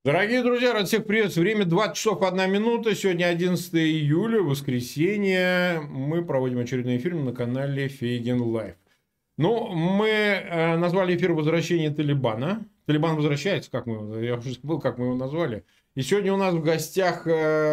Дорогие друзья, рад всех приветствовать. Время 20 часов 1 минута. Сегодня 11 июля, воскресенье. Мы проводим очередной эфир на канале Фейген Лайв. Ну, мы назвали эфир «Возвращение Талибана». Талибан возвращается, я уже забыл, как мы его назвали. И сегодня у нас в гостях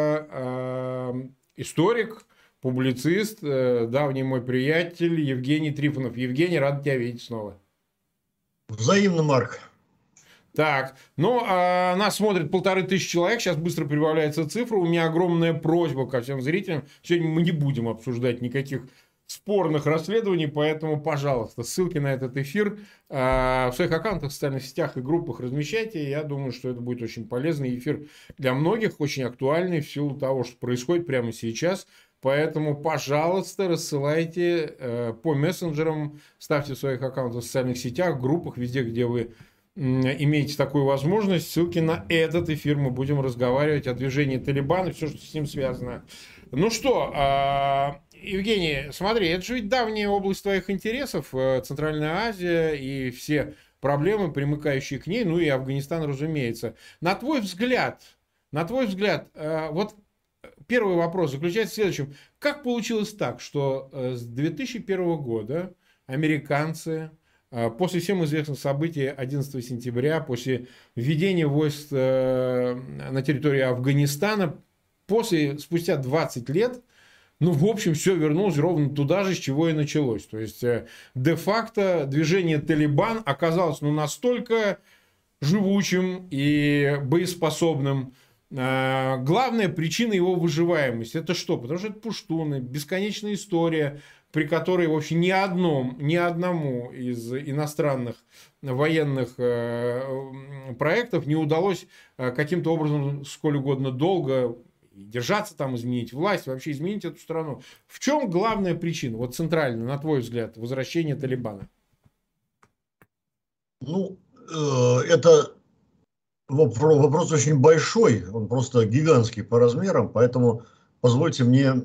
историк, публицист, давний мой приятель Евгений Трифонов. Евгений, рад тебя видеть снова. Взаимно, Марк. Так, нас смотрит 1500 человек, сейчас быстро прибавляется цифра. У меня огромная просьба ко всем зрителям. Сегодня мы не будем обсуждать никаких спорных расследований, поэтому, пожалуйста, ссылки на этот эфир в своих аккаунтах, в социальных сетях и группах размещайте. Я думаю, что это будет очень полезный эфир для многих, очень актуальный в силу того, что происходит прямо сейчас. Поэтому, пожалуйста, рассылайте по мессенджерам, ставьте в своих аккаунтах в социальных сетях, группах, везде, где вы имеете такую возможность. Ссылки на этот эфир, мы будем разговаривать о движении Талибана, все, что с ним связано. Ну что, Евгений, смотри, это же ведь давняя область твоих интересов, Центральная Азия и все проблемы, примыкающие к ней, ну и Афганистан, разумеется. На твой взгляд, вот первый вопрос заключается в следующем. Как получилось так, что с 2001 года американцы, после всем известных событий 11 сентября, после введения войск на территории Афганистана, спустя 20 лет, в общем, все вернулось ровно туда же, с чего и началось. То есть, де-факто движение Талибан оказалось настолько живучим и боеспособным. Главная причина его выживаемости – это что? Потому что это пуштуны, бесконечная история, при которой, в общем, ни одному из иностранных военных проектов не удалось каким-то образом сколь угодно долго держаться там, изменить власть, вообще изменить эту страну. В чем главная причина, вот центральная, на твой взгляд, возвращения Талибана? Это вопрос очень большой, он просто гигантский по размерам, поэтому позвольте мне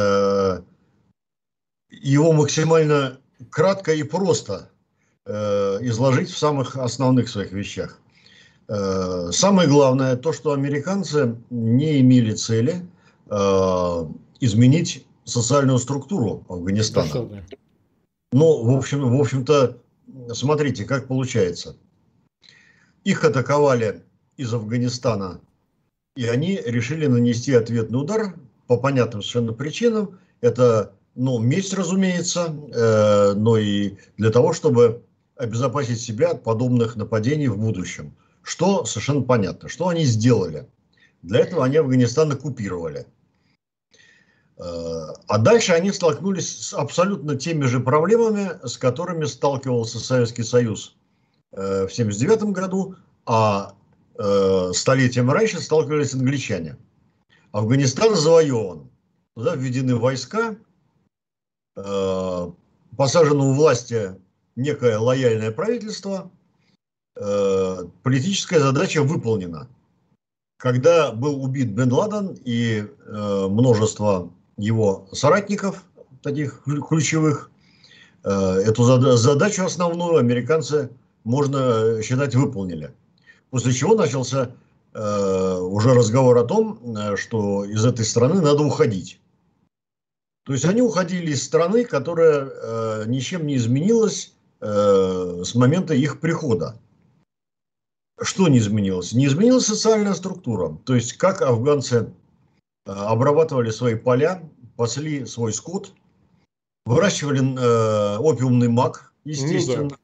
его максимально кратко и просто изложить в самых основных своих вещах. Самое главное, то, что американцы не имели цели изменить социальную структуру Афганистана. В общем-то, смотрите, как получается. Их атаковали из Афганистана, и они решили нанести ответный удар по понятным совершенно причинам. Это, месть, разумеется, но и для того, чтобы обезопасить себя от подобных нападений в будущем. Что совершенно понятно. Что они сделали? Для этого они Афганистан оккупировали. А дальше они столкнулись с абсолютно теми же проблемами, с которыми сталкивался Советский Союз в 1979 году, а столетием раньше сталкивались англичане. Афганистан завоеван. Туда введены войска, посажено у власти некое лояльное правительство, политическая задача выполнена. Когда был убит Бен Ладен и множество его соратников, таких ключевых, эту задачу основную американцы, можно считать, выполнили. После чего начался уже разговор о том, что из этой страны надо уходить. То есть они уходили из страны, которая ничем не изменилась с момента их прихода. Что не изменилось? Не изменилась социальная структура. То есть как афганцы обрабатывали свои поля, пасли свой скот, выращивали опиумный мак, естественно,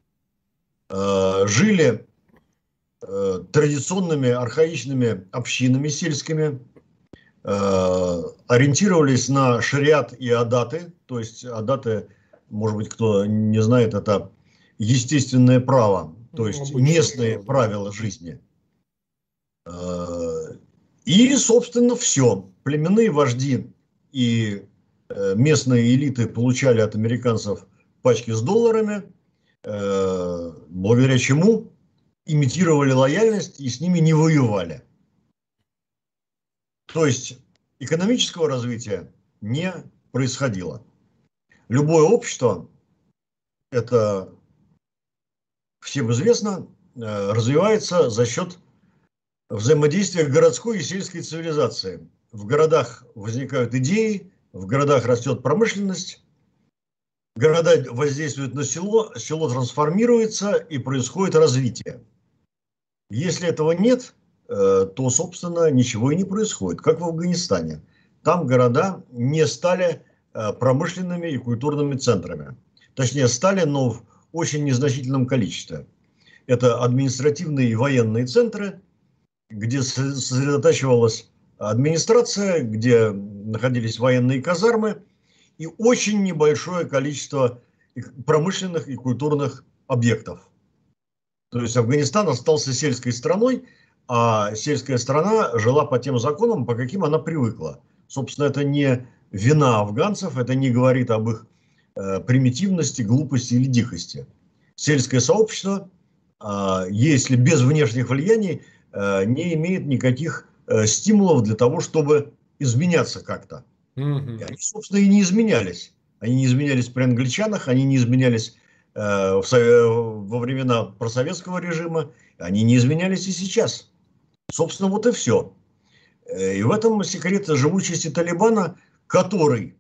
жили традиционными архаичными общинами сельскими, ориентировались на шариат и адаты. То есть адаты, может быть, кто не знает, это естественное право, то есть местные правила жизни. И, собственно, все. Племенные вожди и местные элиты получали от американцев пачки с долларами, благодаря чему имитировали лояльность и с ними не воевали. То есть экономического развития не происходило. Любое общество, это всем известно, развивается за счет взаимодействия городской и сельской цивилизации. В городах возникают идеи, в городах растет промышленность, города воздействуют на село, село трансформируется и происходит развитие. Если этого нет, то, собственно, ничего и не происходит, как в Афганистане. Там города не стали промышленными и культурными центрами. Точнее, стали, но в очень незначительном количестве. Это административные и военные центры, где сосредотачивалась администрация, где находились военные казармы и очень небольшое количество промышленных и культурных объектов. То есть Афганистан остался сельской страной, а сельская страна жила по тем законам, по каким она привыкла. Собственно, это не вина афганцев, это не говорит об их примитивности, глупости или дикости. Сельское сообщество, если без внешних влияний, не имеет никаких стимулов для того, чтобы изменяться как-то. И они, собственно, и не изменялись. Они не изменялись при англичанах, они не изменялись во времена просоветского режима, они не изменялись и сейчас. Собственно, вот и все. И в этом секрет живучести Талибана, который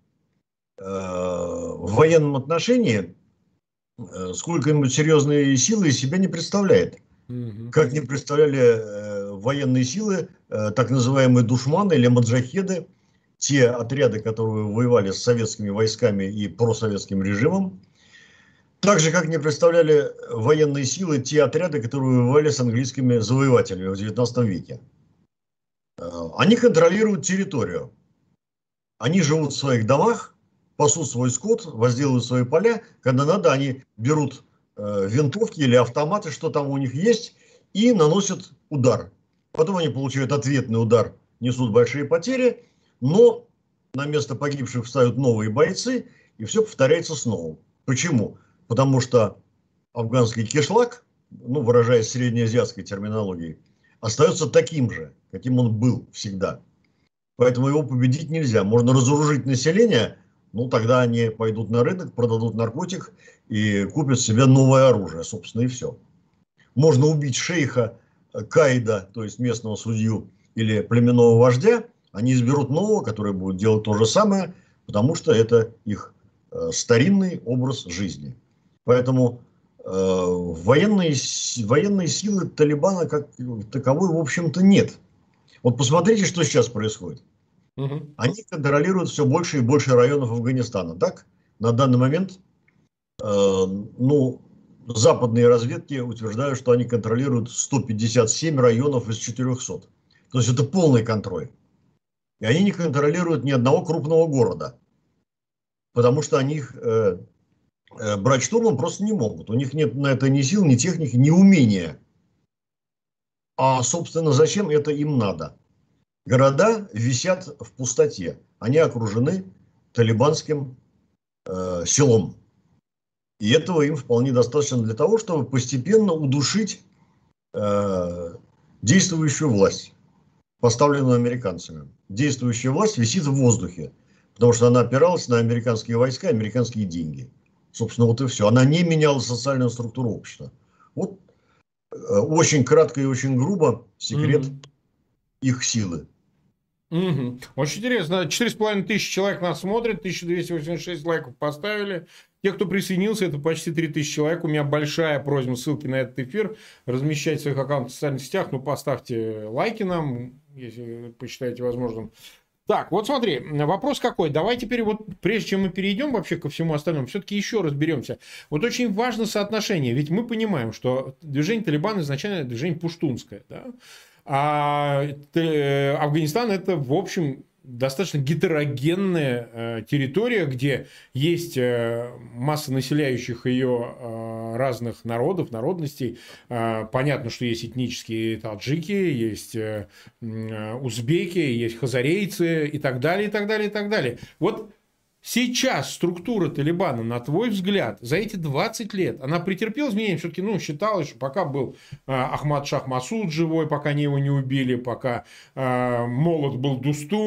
в военном отношении сколько-нибудь серьезные силы из себя не представляет. Как не представляли военные силы, так называемые душманы или маджахеды, те отряды, которые воевали с советскими войсками и просоветским режимом, так же, как не представляли военные силы те отряды, которые воевали с английскими завоевателями в XIX веке. Они контролируют территорию. Они живут в своих домах, пасут свой скот, возделывают свои поля. Когда надо, они берут винтовки или автоматы, что там у них есть, и наносят удар. Потом они получают ответный удар, несут большие потери, но на место погибших встают новые бойцы, и все повторяется снова. Почему? Потому что афганский кишлак, ну, выражаясь среднеазиатской терминологией, остается таким же, каким он был всегда. Поэтому его победить нельзя. Можно разоружить население, ну, тогда они пойдут на рынок, продадут наркотик и купят себе новое оружие, собственно, и все. Можно убить шейха, каида, то есть местного судью или племенного вождя, они изберут нового, который будет делать то же самое, потому что это их старинный образ жизни. Поэтому военные силы Талибана как таковой, в общем-то, нет. Вот посмотрите, что сейчас происходит. Они контролируют все больше и больше районов Афганистана. Так, на данный момент, западные разведки утверждают, что они контролируют 157 районов из 400. То есть это полный контроль. И они не контролируют ни одного крупного города. Потому что они их брать штурмом просто не могут. У них нет на это ни сил, ни техники, ни умения. А, собственно, зачем это им надо? Города висят в пустоте. Они окружены талибанским селом. И этого им вполне достаточно для того, чтобы постепенно удушить действующую власть, поставленную американцами. Действующая власть висит в воздухе, потому что она опиралась на американские войска, американские деньги. Собственно, вот и все. Она не меняла социальную структуру общества. Вот очень кратко и очень грубо секрет их силы. Очень интересно. 4500 человек нас смотрят, 1286 лайков поставили. Те, кто присоединился, это почти 3000 человек. У меня большая просьба, ссылки на этот эфир размещать в своих аккаунтах в социальных сетях. Ну, поставьте лайки нам, если посчитаете возможным. Так, вот смотри, вопрос какой. Давай теперь вот, прежде чем мы перейдем вообще ко всему остальному, все-таки еще разберемся. Вот очень важно соотношение. Ведь мы понимаем, что движение Талибана изначально движение пуштунское, да? А Афганистан это, в общем, достаточно гетерогенная территория, где есть масса населяющих ее разных народов, народностей. Понятно, что есть этнические таджики, есть узбеки, есть хазарейцы и так далее, и так далее, и так далее. Вот сейчас структура Талибана, на твой взгляд, за эти 20 лет, она претерпела изменения? Все-таки, считалось, что пока был Ахмад Шах Масуд живой, пока они его не убили, пока молод был Дустум,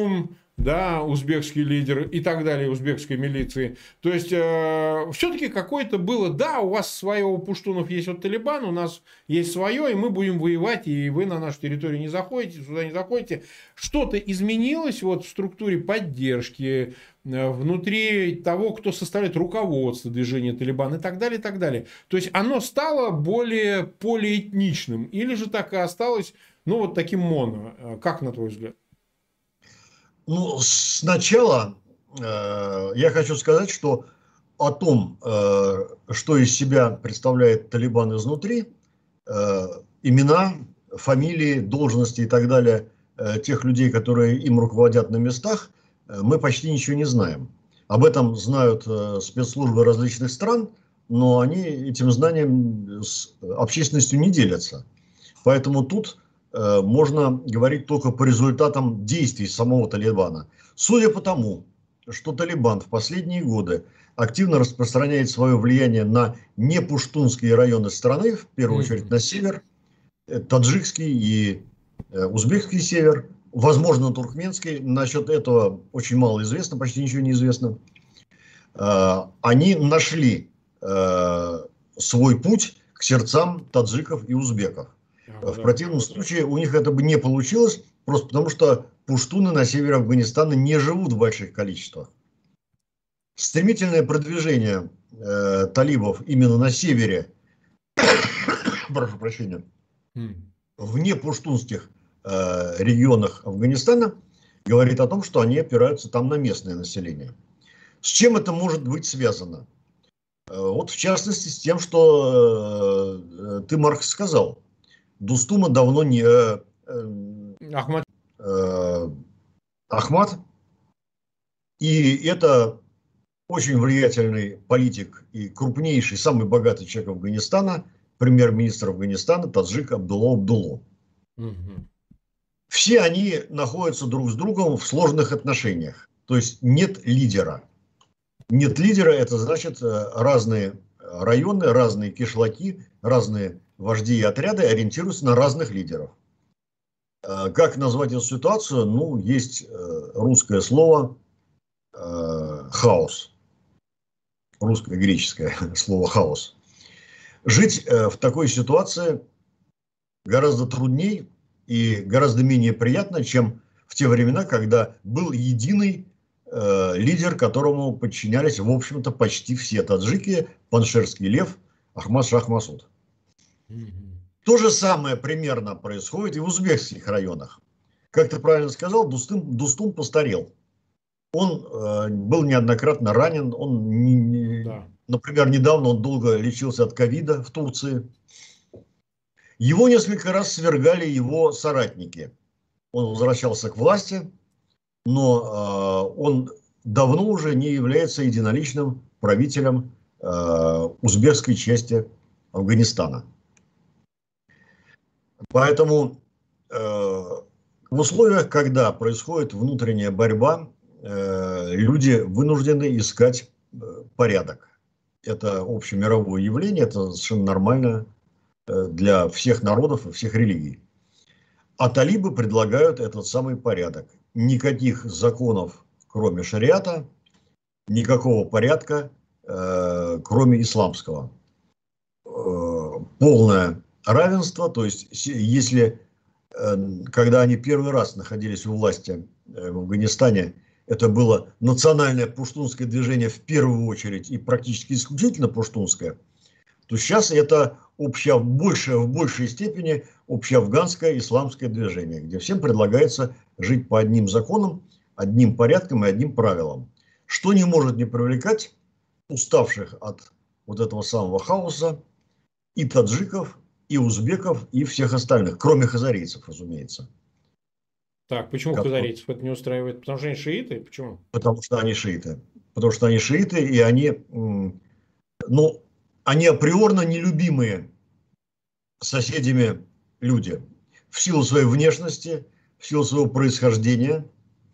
да, узбекский лидер и так далее, узбекской милиции. То есть, все-таки какое-то было, да, у вас свое, у пуштунов есть вот Талибан, у нас есть свое, и мы будем воевать, и вы на нашу территорию не заходите, сюда не заходите. Что-то изменилось вот в структуре поддержки, внутри того, кто составляет руководство движения Талибан и так далее, и так далее. То есть, оно стало более полиэтничным, или же так и осталось, ну, вот таким моно. Как, на твой взгляд? Ну, сначала я хочу сказать, что о том, что из себя представляет Талибан изнутри, имена, фамилии, должности и так далее тех людей, которые им руководят на местах, мы почти ничего не знаем. Об этом знают спецслужбы различных стран, но они этим знанием с общественностью не делятся. Поэтому тут можно говорить только по результатам действий самого Талибана. Судя по тому, что Талибан в последние годы активно распространяет свое влияние на непуштунские районы страны, в первую очередь на север, таджикский и узбекский север, возможно, туркменский. Насчет этого очень мало известно, почти ничего не известно. Они нашли свой путь к сердцам таджиков и узбеков. В противном случае у них это бы не получилось, просто потому что пуштуны на севере Афганистана не живут в больших количествах. Стремительное продвижение талибов именно на севере, прошу прощения, в непуштунских регионах Афганистана говорит о том, что они опираются там на местное население. С чем это может быть связано? Вот в частности с тем, что ты, Марк, сказал. Дустума давно не... Ахмад. И это очень влиятельный политик и крупнейший, самый богатый человек Афганистана, премьер-министр Афганистана Таджик Абдулла Абдулло. Все они находятся друг с другом в сложных отношениях. То есть нет лидера. Нет лидера, это значит разные районы, разные кишлаки, разные вожди и отряды ориентируются на разных лидеров. Как назвать эту ситуацию? Ну, есть русское слово хаос. Русское, греческое слово хаос. Жить в такой ситуации гораздо труднее и гораздо менее приятно, чем в те времена, когда был единый лидер, которому подчинялись, в общем-то, почти все таджики, паншерский лев Ахмад Шах Масуд. То же самое примерно происходит и в узбекских районах. Как ты правильно сказал, Дустум постарел. Он был неоднократно ранен. Например, недавно он долго лечился от ковида в Турции. Его несколько раз свергали его соратники. Он возвращался к власти, но он давно уже не является единоличным правителем узбекской части Афганистана. Поэтому в условиях, когда происходит внутренняя борьба, люди вынуждены искать порядок. Это общемировое явление, это совершенно нормально для всех народов и всех религий. А талибы предлагают этот самый порядок. Никаких законов, кроме шариата, никакого порядка, кроме исламского. Полное равенство, то есть если, когда они первый раз находились у власти в Афганистане, это было национальное пуштунское движение в первую очередь и практически исключительно пуштунское, то сейчас это в большей степени общеафганское исламское движение, где всем предлагается жить по одним законам, одним порядкам и одним правилам, что не может не привлекать уставших от вот этого самого хаоса и таджиков, и узбеков, и всех остальных, кроме хазарийцев, разумеется. Так, почему хазарийцев это не устраивает? Потому что они шииты? Почему? Потому что они шииты. Потому что они шииты, и они, ну, они априорно нелюбимые соседями люди. В силу своей внешности, в силу своего происхождения.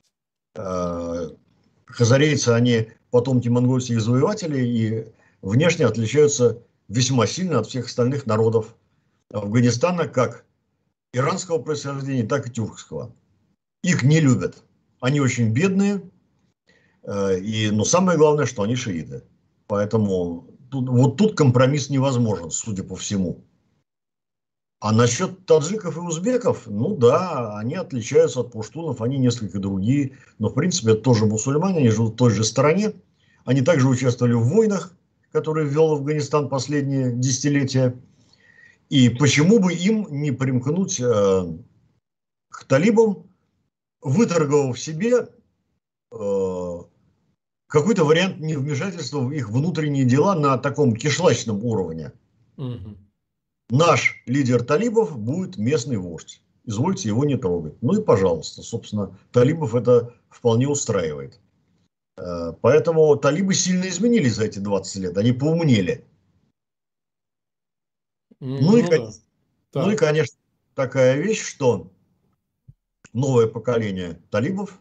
Хазарейцы, они потомки монгольских завоевателей и внешне отличаются весьма сильно от всех остальных народов Афганистана, как иранского происхождения, так и тюркского. Их не любят. Они очень бедные, но самое главное, что они шииты. Поэтому вот тут компромисс невозможен, судя по всему. А насчет таджиков и узбеков, ну да, они отличаются от пуштунов, они несколько другие. Но в принципе это тоже мусульмане, они живут в той же стране. Они также участвовали в войнах, которые вел Афганистан последние десятилетия. И почему бы им не примкнуть к талибам, выторговав себе какой-то вариант невмешательства в их внутренние дела на таком кишлачном уровне. Угу. Наш лидер талибов будет местный вождь. Извольте его не трогать. Ну и пожалуйста, собственно, талибов это вполне устраивает. Поэтому талибы сильно изменились за эти 20 лет. Они поумнели. Ну и, конечно, такая вещь, что новое поколение талибов,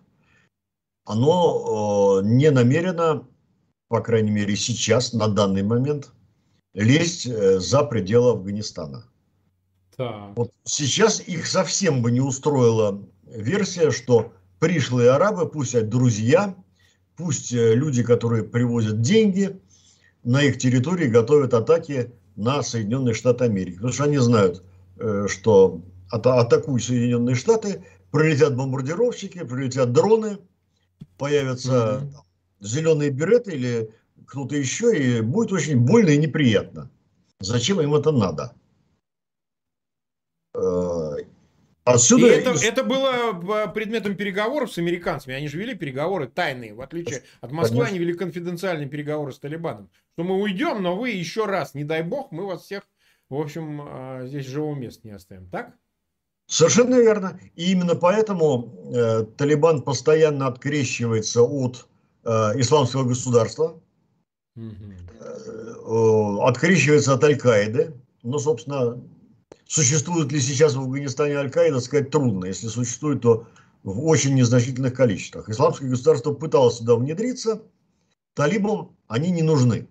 оно не намерено, по крайней мере сейчас, на данный момент, лезть за пределы Афганистана. Вот сейчас их совсем бы не устроила версия, что пришлые арабы, пусть друзья, пусть люди, которые привозят деньги, на их территории готовят атаки на Соединенные Штаты Америки. Потому что они знают, что атакуют Соединенные Штаты, прилетят бомбардировщики, прилетят дроны, появятся зеленые береты или кто-то еще, и будет очень больно и неприятно. Зачем им это надо? Отсюда... это было предметом переговоров с американцами. Они же вели переговоры тайные, в отличие от Москвы, конечно. Они вели конфиденциальные переговоры с Талибаном. Что мы уйдем, но вы еще раз, не дай бог, мы вас всех, в общем, здесь живого места не оставим. Так? Совершенно верно. И именно поэтому Талибан постоянно открещивается от исламского государства, открещивается от Аль-Каиды. Но, собственно, существует ли сейчас в Афганистане Аль-Каида, сказать трудно. Если существует, то в очень незначительных количествах. Исламское государство пыталось сюда внедриться. Талибам они не нужны.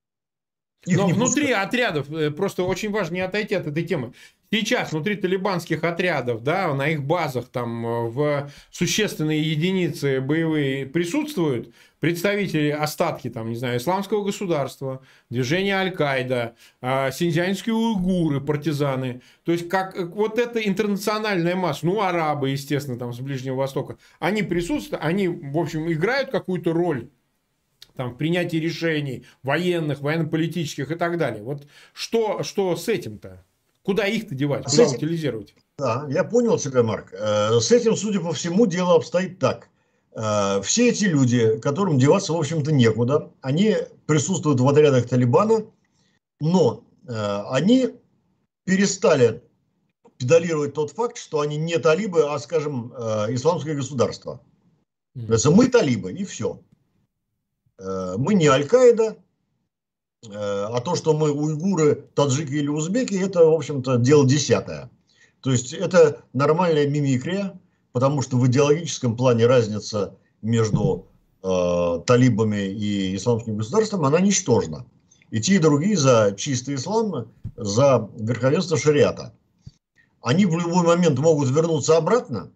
Но внутри отрядов, просто очень важно не отойти от этой темы. Сейчас внутри талибанских отрядов, да, на их базах там в существенные единицы боевые присутствуют представители, остатки там, не знаю, исламского государства, движения Аль-Каида, синьцзянские уйгуры, партизаны. То есть, как вот эта интернациональная масса, ну, арабы, естественно, там с Ближнего Востока, они присутствуют, они, в общем, играют какую-то роль там, в принятии решений военных, военно-политических и так далее. Вот что с этим-то? Куда их-то девать? Куда утилизировать? Да, я понял тебя, Марк. С этим, судя по всему, дело обстоит так. Все эти люди, которым деваться, в общем-то, некуда, они присутствуют в отрядах Талибана, но они перестали педалировать тот факт, что они не талибы, а, скажем, исламское государство. То есть мы талибы, и все. Мы не Аль-Каида, а то, что мы уйгуры, таджики или узбеки, это, в общем-то, дело десятое. То есть это нормальная мимикрия, потому что в идеологическом плане разница между талибами и исламским государством, она ничтожна. И те, и другие за чистый ислам, за верховенство шариата. Они в любой момент могут вернуться обратно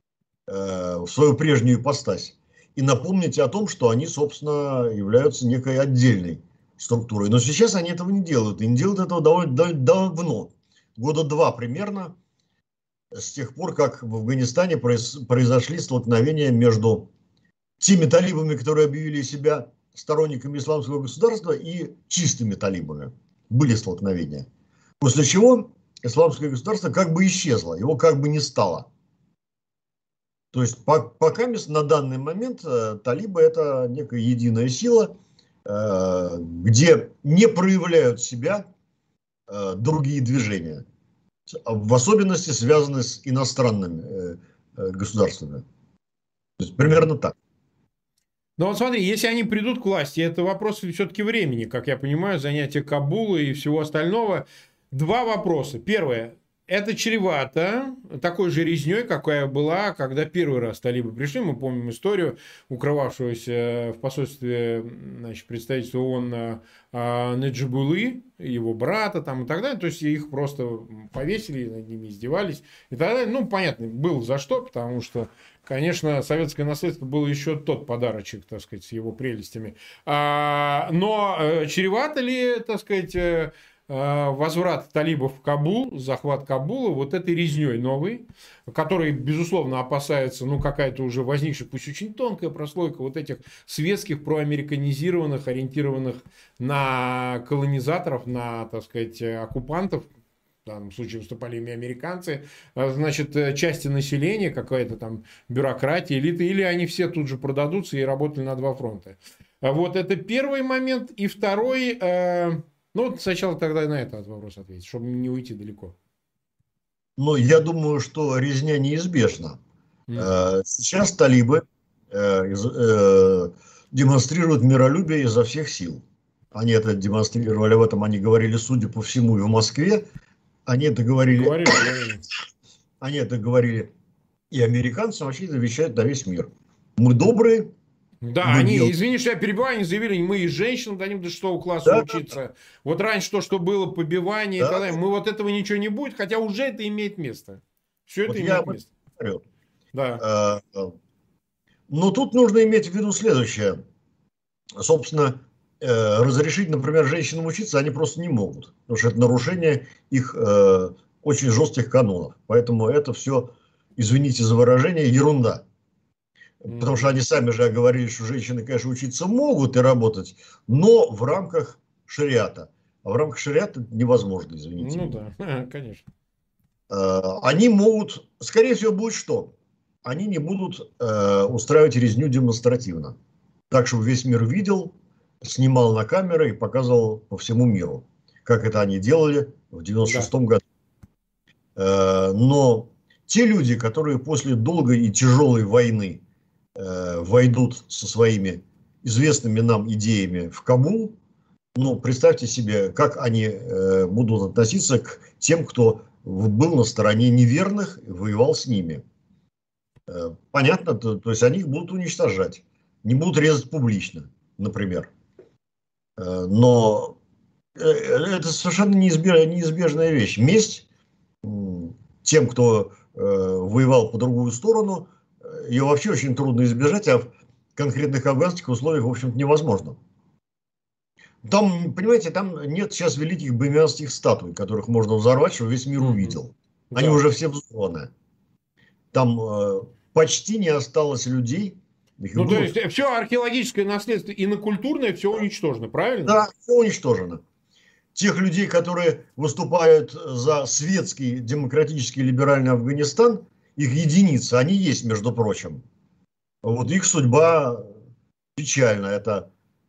в свою прежнюю ипостась и напомнить о том, что они, собственно, являются некой отдельной структурой. Но сейчас они этого не делают. И не делают этого довольно давно. Года 2 примерно, с тех пор, как в Афганистане произошли столкновения между теми талибами, которые объявили себя сторонниками исламского государства, и чистыми талибами. Были столкновения. После чего исламское государство как бы исчезло, его как бы не стало. То есть пока на данный момент талибы это некая единая сила, где не проявляют себя другие движения, в особенности связанные с иностранными государствами. То есть примерно так. Но вот смотри, если они придут к власти, это вопрос все-таки времени, как я понимаю, занятие Кабула и всего остального. Два вопроса. Первое. Это чревато такой же резней, какая была, когда первый раз талибы пришли. Мы помним историю укрывавшегося в посольстве, значит, представительства ООН Наджибулы, его брата там, и так далее. То есть их просто повесили, над ними издевались и так далее. Ну, понятно, было за что, потому что, конечно, советское наследство было еще тот подарочек, так сказать, с его прелестями. Но чревато ли, так сказать, возврат талибов в Кабул, захват Кабула, вот этой резней новой, который, безусловно, опасается, ну, какая-то уже возникшая, пусть очень тонкая прослойка вот этих светских, проамериканизированных, ориентированных на колонизаторов, на, так сказать, оккупантов, в данном случае выступали ими американцы, значит, части населения, какая-то там бюрократия, элита, или они все тут же продадутся и работали на два фронта. Вот это первый момент. И второй... Ну, вот сначала тогда на этот вопрос ответить, чтобы не уйти далеко. Ну, я думаю, что резня неизбежна. Сейчас талибы демонстрируют миролюбие изо всех сил. Они это демонстрировали, об этом они говорили, судя по всему, и в Москве. Они это говорили, они это говорили и американцам, вообще это вещают на весь мир. Мы добрые. Да, они, извини, что я перебиваю, они заявили, мы и женщинам дадим до 6 класса учиться. Да. Вот раньше то, что было побивание и так далее, мы вот этого ничего не будет, хотя уже это имеет место. Все вот это имеет место. Говорю. Да. Но тут нужно иметь в виду следующее. Собственно, разрешить, например, женщинам учиться они просто не могут, потому что это нарушение их очень жестких канонов. Поэтому это все, извините за выражение, ерунда. Потому что они сами же говорили, что женщины, конечно, учиться могут и работать, но в рамках шариата. А в рамках шариата это невозможно, извините. Ну да, конечно. Они могут, скорее всего, будет что? Они не будут устраивать резню демонстративно. Так, чтобы весь мир видел, снимал на камеры и показывал по всему миру. Как это они делали в 96-м году. Но те люди, которые после долгой и тяжелой войны войдут со своими известными нам идеями в Кабул, ну, представьте себе, как они будут относиться к тем, кто был на стороне неверных и воевал с ними. Понятно, то есть они их будут уничтожать, не будут резать публично, например. Но это совершенно неизбежная вещь. Месть тем, кто воевал по другую сторону, ее вообще очень трудно избежать, а в конкретных афганских условиях, в общем-то, невозможно. Там, понимаете, там нет сейчас великих бомбианских статуй, которых можно взорвать, чтобы весь мир увидел. Они уже все взорваны. Там почти не осталось людей. Ну, то есть, все археологическое наследство и инокультурное, все уничтожено, правильно? Да, все уничтожено. Тех людей, которые выступают за светский, демократический, либеральный Афганистан, их единицы, они есть, между прочим. Вот их судьба печальна. Это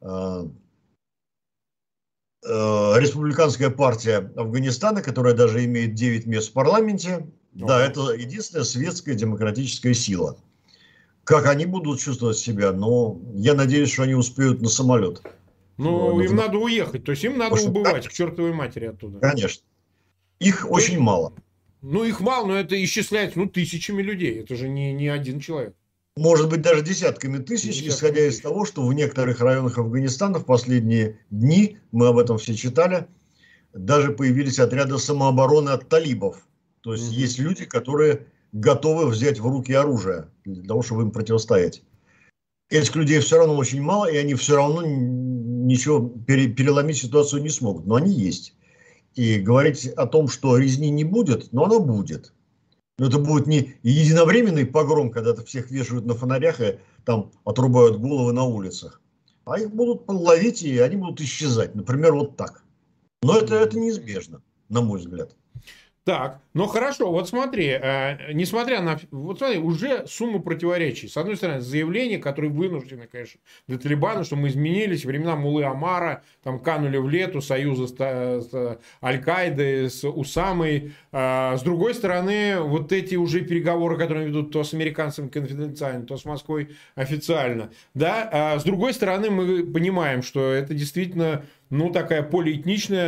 республиканская партия Афганистана, которая даже имеет 9 мест в парламенте. Да, это единственная светская демократическая сила. Как они будут чувствовать себя? Но я надеюсь, что они успеют на самолет. Ну, им надо уехать. То есть, им надо убывать к чертовой матери оттуда. Конечно. Их очень мало. Ну, их мало, но это исчисляется, ну, тысячами людей. Это же не один человек. Может быть, даже десятками тысяч, исходя из того, что в некоторых районах Афганистана в последние дни, мы об этом все читали, даже появились отряды самообороны от талибов. То есть, есть люди, которые готовы взять в руки оружие для того, чтобы им противостоять. Этих людей все равно очень мало, и они все равно ничего переломить ситуацию не смогут. Но они есть. И говорить о том, что резни не будет, но она будет. Но это будет не единовременный погром, когда всех вешают на фонарях и там отрубают головы на улицах. А их будут ловить, и они будут исчезать. Например, вот так. Но это неизбежно, на мой взгляд. Так, ну хорошо, вот смотри, несмотря на... Вот смотри, уже сумма противоречий. С одной стороны, заявление, которое вынуждены, конечно, для Талибана, что мы изменились, времена Муллы Омара, там канули в лету союза с Аль-Каидой, с Усамой. С другой стороны, вот эти уже переговоры, которые ведут то с американцами конфиденциально, то с Москвой официально. Да? С другой стороны, мы понимаем, что это действительно, ну, такая полиэтничная,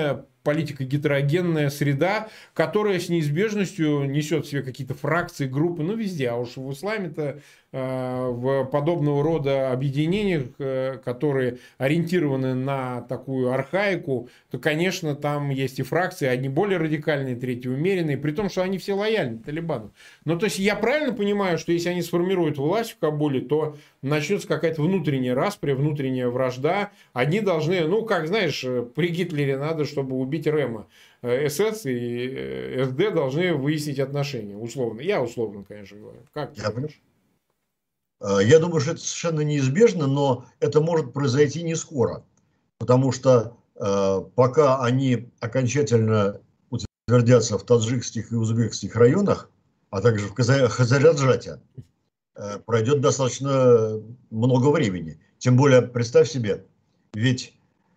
политика гетерогенная среда, которая с неизбежностью несет в себе какие-то фракции, группы, ну везде, а уж в исламе-то в подобного рода объединениях, которые ориентированы на такую архаику, то, конечно, там есть и фракции, одни более радикальные, третьи умеренные, при том, что они все лояльны Талибану. Ну, то есть, я правильно понимаю, что если они сформируют власть в Кабуле, то начнется какая-то внутренняя распря, внутренняя вражда. Одни должны, ну, как, знаешь, при Гитлере надо, чтобы убить Рема. СС и СД должны выяснить отношения, условно. Я условно, конечно, говорю. Как ты думаешь? Я думаю, что это совершенно неизбежно, но это может произойти не скоро, потому что пока они окончательно утвердятся в таджикских и узбекских районах, а также в Хазаряджате, пройдет достаточно много времени. Тем более, представь себе, ведь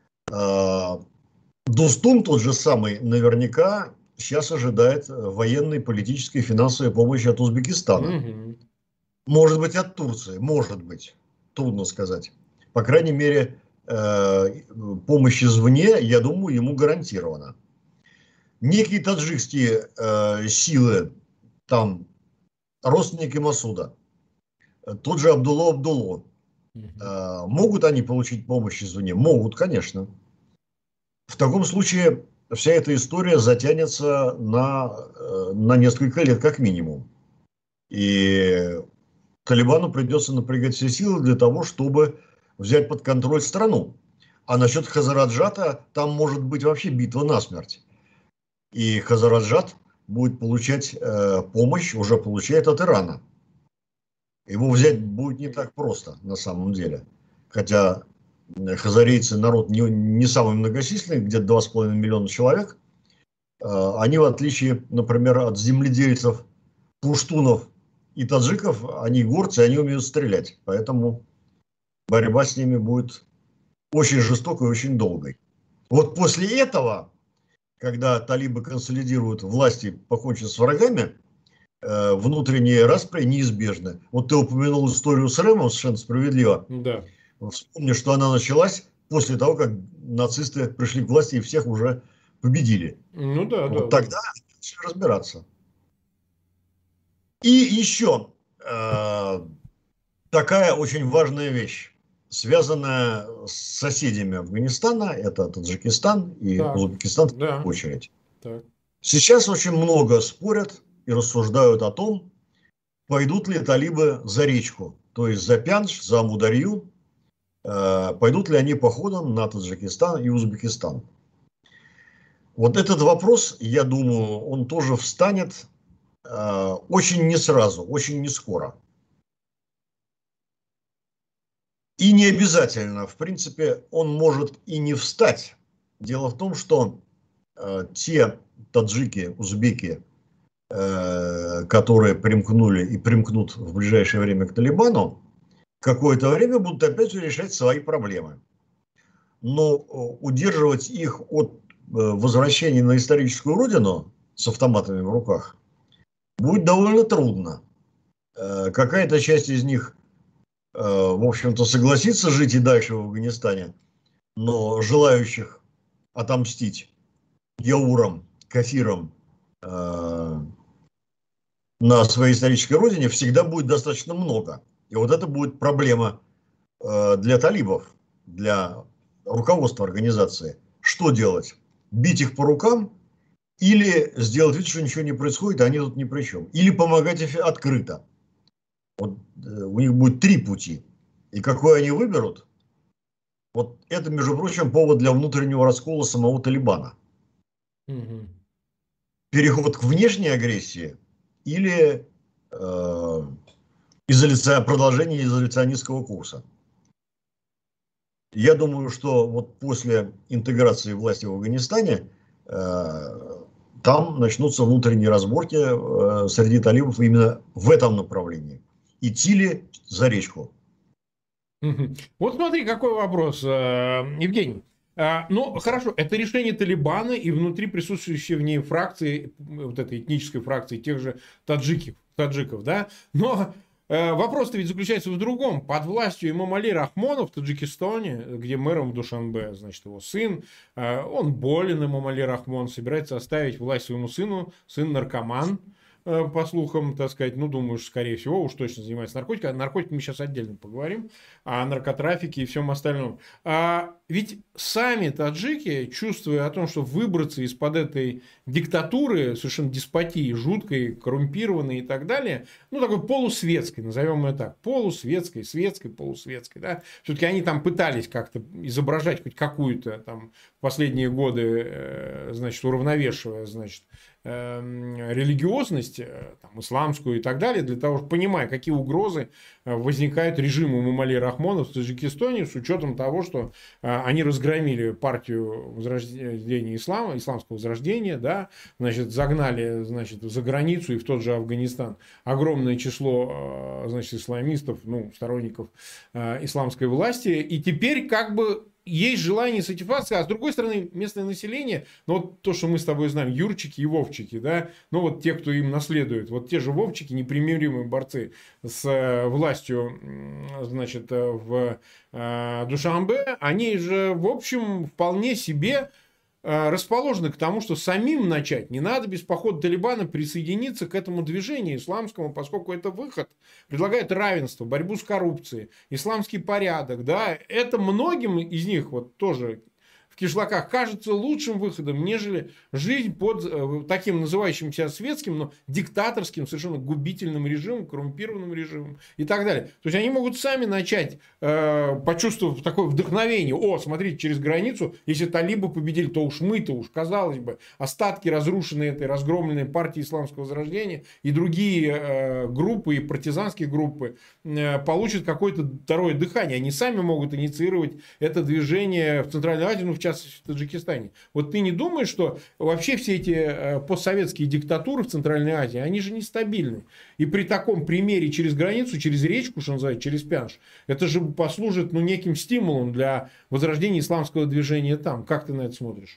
Дустум тот же самый наверняка сейчас ожидает военной, политической, финансовой помощи от Узбекистана. Угу. Может быть, от Турции, может быть, трудно сказать. По крайней мере, помощь извне, я думаю, ему гарантирована. Некие таджикские силы, там, родственники Масуда, тот же Абдулло, могут они получить помощь извне? Могут, конечно. В таком случае вся эта история затянется на несколько лет, как минимум. И Талибану придется напрягать все силы для того, чтобы взять под контроль страну. А насчет Хазараджата, там может быть вообще битва насмерть. И Хазараджат будет получать помощь, уже получает от Ирана. Его взять будет не так просто на самом деле. Хотя хазарийцы народ не самый многочисленный, где-то 2,5 миллиона человек. Они, в отличие, например, от земледельцев, пуштунов и таджиков, они горцы, они умеют стрелять. Поэтому борьба с ними будет очень жестокой и очень долгой. Вот после этого, когда талибы консолидируют власти, покончат с врагами, внутренние распри неизбежны. Вот ты упомянул историю с Рэмом, совершенно справедливо. Да. Вспомни, что она началась после того, как нацисты пришли к власти и всех уже победили. Ну да, вот да. тогда начали разбираться. И еще такая очень важная вещь, связанная с соседями Афганистана, это Таджикистан и Узбекистан в первую очередь. Так. Сейчас очень много спорят и рассуждают о том, пойдут ли талибы за речку, то есть за Пяндж, за Амударью, пойдут ли они походом на Таджикистан и Узбекистан. Вот этот вопрос, я думаю, он тоже встанет очень не сразу, очень не скоро. И не обязательно, в принципе, он может и не встать. Дело в том, что те таджики, узбеки, которые примкнули и примкнут в ближайшее время к Талибану, какое-то время будут опять решать свои проблемы. Но удерживать их от возвращения на историческую родину с автоматами в руках будет довольно трудно. Какая-то часть из них, в общем-то, согласится жить и дальше в Афганистане, но желающих отомстить яурам, кафирам на своей исторической родине всегда будет достаточно много. И вот это будет проблема для талибов, для руководства организации. Что делать? Бить их по рукам или сделать вид, что ничего не происходит, а они тут ни при чем. Или помогать открыто. Вот, у них будет 3 пути. И какой они выберут, вот это, между прочим, повод для внутреннего раскола самого Талибана. Угу. Переход к внешней агрессии или продолжение изоляционистского курса. Я думаю, что вот после интеграции власти в Афганистане там начнутся внутренние разборки среди талибов именно в этом направлении. Идти ли за речку? Вот смотри, какой вопрос, Евгений. Ну, хорошо, это решение Талибана и внутри присутствующей в ней фракции, вот этой этнической фракции, тех же таджиков, да? Но вопрос-то ведь заключается в другом. Под властью Эмомали Рахмона в Таджикистане, где мэром в Душанбе, значит, его сын, он болен, Эмомали Рахмон, собирается оставить власть своему сыну, сын наркоман, по слухам, так сказать, ну, думаю, что, скорее всего, уж точно занимается наркотиками. О наркотиках мы сейчас отдельно поговорим, о наркотрафике и всем остальном. Ведь сами таджики, чувствуя о том, что выбраться из-под этой диктатуры, совершенно деспотии, жуткой, коррумпированной и так далее, ну, такой полусветской, назовем ее так, полусветской, светской, полусветской, да, все-таки они там пытались как-то изображать хоть какую-то там в последние годы, значит, уравновешивая, значит, религиозность, там, исламскую и так далее, для того, чтобы понимая, какие угрозы возникают режиму Эмомали Рахмона в Таджикистане, с учетом того, что они разгромили партию возрождения ислама, исламского возрождения, да, значит, загнали, значит, за границу и в тот же Афганистан огромное число, значит, исламистов, ну, сторонников исламской власти, и теперь как бы есть желание сатисфакции, а с другой стороны, местное население, ну, вот то, что мы с тобой знаем, юрчики и вовчики, да, ну, вот те, кто им наследует, вот те же вовчики, непримиримые борцы с властью, значит, в Душанбе, они же, в общем, вполне себе расположены к тому, что самим начать. Не надо без похода Талибана присоединиться к этому движению исламскому, поскольку это выход. Предлагает равенство, борьбу с коррупцией, исламский порядок. Да? Это многим из них вот тоже в кишлаках кажется лучшим выходом, нежели жизнь под таким называющим себя светским, но диктаторским, совершенно губительным режимом, коррумпированным режимом и так далее. То есть они могут сами начать, почувствовав такое вдохновение. О, смотрите, через границу, если талибы победили, то уж мы-то уж, казалось бы, остатки разрушенной этой разгромленной партии исламского возрождения и другие группы, и партизанские группы получат какое-то второе дыхание. Они сами могут инициировать это движение в Центральной Азии, ну, в частности, в Таджикистане. Вот ты не думаешь, что вообще все эти постсоветские диктатуры в Центральной Азии, они же нестабильны. И при таком примере через границу, через речку, что называется, через Пянш, это же послужит, ну, неким стимулом для возрождения исламского движения там. Как ты на это смотришь?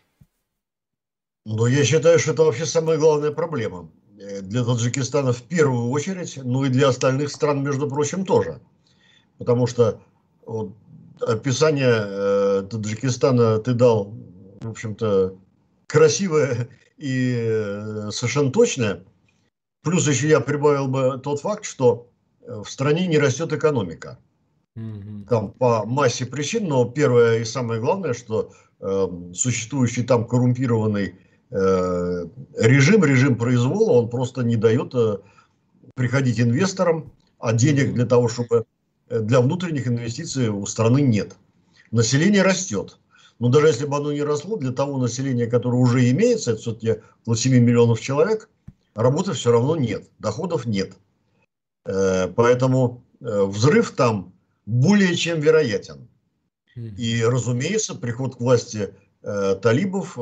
Ну, я считаю, что это вообще самая главная проблема для Таджикистана в первую очередь, ну и для остальных стран, между прочим, тоже. Потому что вот, описание Таджикистана ты дал, в общем-то, красивое и совершенно точное. Плюс еще я прибавил бы тот факт, что в стране не растет экономика. Там по массе причин, но первое и самое главное, что существующий там коррумпированный режим произвола, он просто не дает приходить инвесторам, а денег для того, чтобы для внутренних инвестиций у страны нет. Население растет. Но даже если бы оно не росло, для того населения, которое уже имеется, это все-таки около 7 миллионов человек, работы все равно нет, доходов нет. Поэтому взрыв там более чем вероятен. И, разумеется, приход к власти талибов,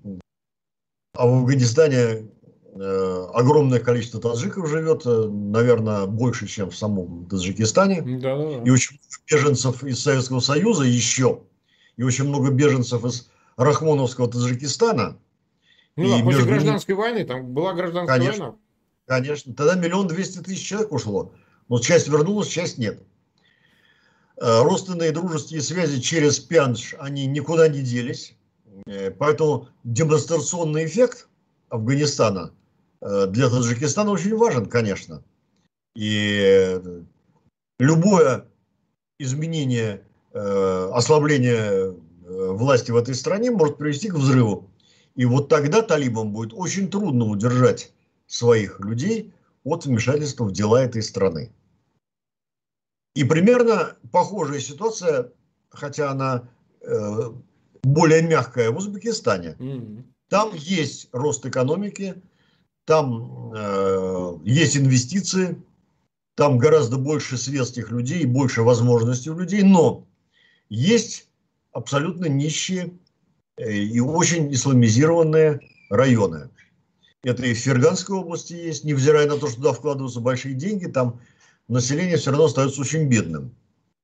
а в Афганистане огромное количество таджиков живет, наверное, больше, чем в самом Таджикистане. Да-да-да. И очень много беженцев из Советского Союза еще. И очень много беженцев из Рахмоновского Таджикистана. Ну да, после гражданской войны, там была гражданская война. Конечно, тогда 1 200 000 человек ушло. Но часть вернулась, часть нет. Родственные дружеские связи через Пянш, они никуда не делись. Поэтому демонстрационный эффект Афганистана для Таджикистана очень важен, конечно. И любое изменение, ослабление власти в этой стране может привести к взрыву. И вот тогда талибам будет очень трудно удержать своих людей от вмешательства в дела этой страны. И примерно похожая ситуация, хотя она более мягкая, в Узбекистане. Там есть рост экономики, там есть инвестиции, там гораздо больше светских людей, больше возможностей у людей, но есть абсолютно нищие и очень исламизированные районы. Это и в Ферганской области есть, невзирая на то, что туда вкладываются большие деньги, там население все равно остается очень бедным.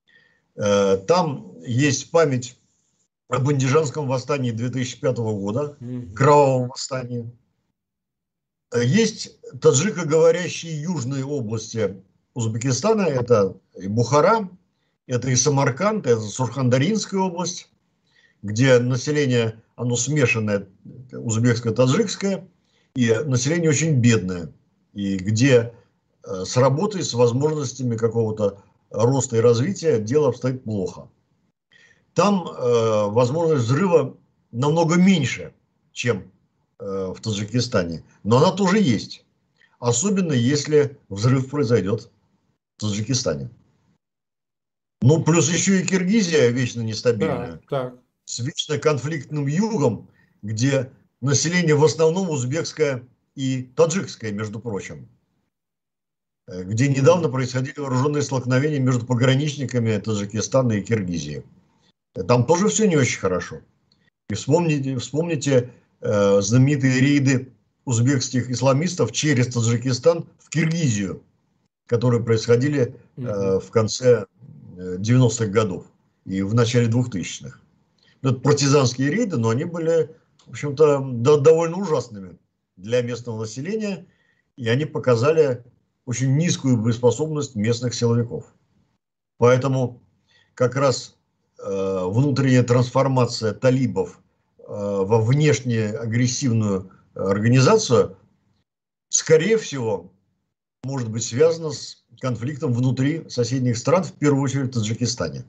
Там есть память об андижанском восстании 2005 года, кровавом восстании. Есть таджикоговорящие южные области Узбекистана, это и Бухара, это и Самарканд, это Сурхандаринская область, где население, оно смешанное, узбекское, таджикское, и население очень бедное, и где с работой, с возможностями какого-то роста и развития дело обстоит плохо. Там возможность взрыва намного меньше, чем в Таджикистане, но она тоже есть, особенно если взрыв произойдет в Таджикистане. Ну, плюс еще и Киргизия вечно нестабильная, Так. с вечно конфликтным югом, где население в основном узбекское и таджикское, между прочим, где недавно происходили вооруженные столкновения между пограничниками Таджикистана и Киргизии. Там тоже все не очень хорошо. И вспомните знаменитые рейды узбекских исламистов через Таджикистан в Киргизию, которые происходили в конце 90-х годов и в начале 2000-х. Это партизанские рейды, но они были, в общем-то, довольно ужасными для местного населения, и они показали очень низкую боеспособность местных силовиков. Поэтому как раз внутренняя трансформация талибов во внешне агрессивную организацию, скорее всего, может быть связана с конфликтом внутри соседних стран, в первую очередь в Таджикистане.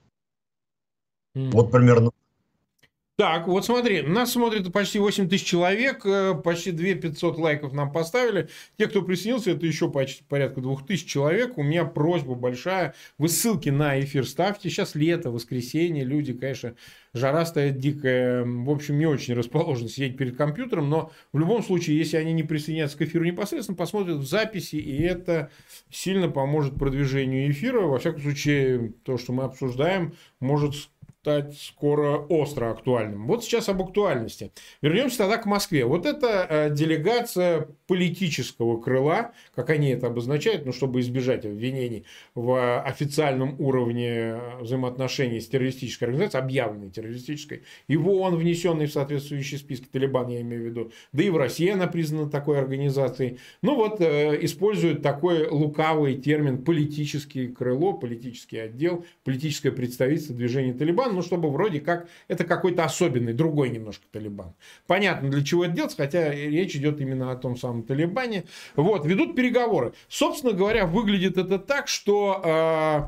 Вот примерно. Так, вот смотри, нас смотрит почти 8 тысяч человек, почти 2 500 лайков нам поставили. Те, кто присоединился, это еще почти порядка 2000 человек. У меня просьба большая, вы ссылки на эфир ставьте. Сейчас лето, воскресенье, люди, конечно, жара стоит дикая. В общем, не очень расположены сидеть перед компьютером, но в любом случае, если они не присоединятся к эфиру непосредственно, посмотрят в записи, и это сильно поможет продвижению эфира. Во всяком случае, то, что мы обсуждаем, может стать скоро остро актуальным. Вот сейчас об актуальности. Вернемся тогда к Москве. Вот эта делегация политического крыла, как они это обозначают, ну, чтобы избежать обвинений в официальном уровне взаимоотношений с террористической организацией, объявленной террористической, и в ООН, внесенной в соответствующие списки, Талибан, я имею в виду, да и в России она признана такой организацией. Ну вот, используют такой лукавый термин политическое крыло, политический отдел, политическое представительство движения Талибан, ну, чтобы вроде как это какой-то особенный, другой немножко Талибан. Понятно, для чего это делается, хотя речь идет именно о том самом Талибане. Вот, ведут переговоры. Собственно говоря, выглядит это так, что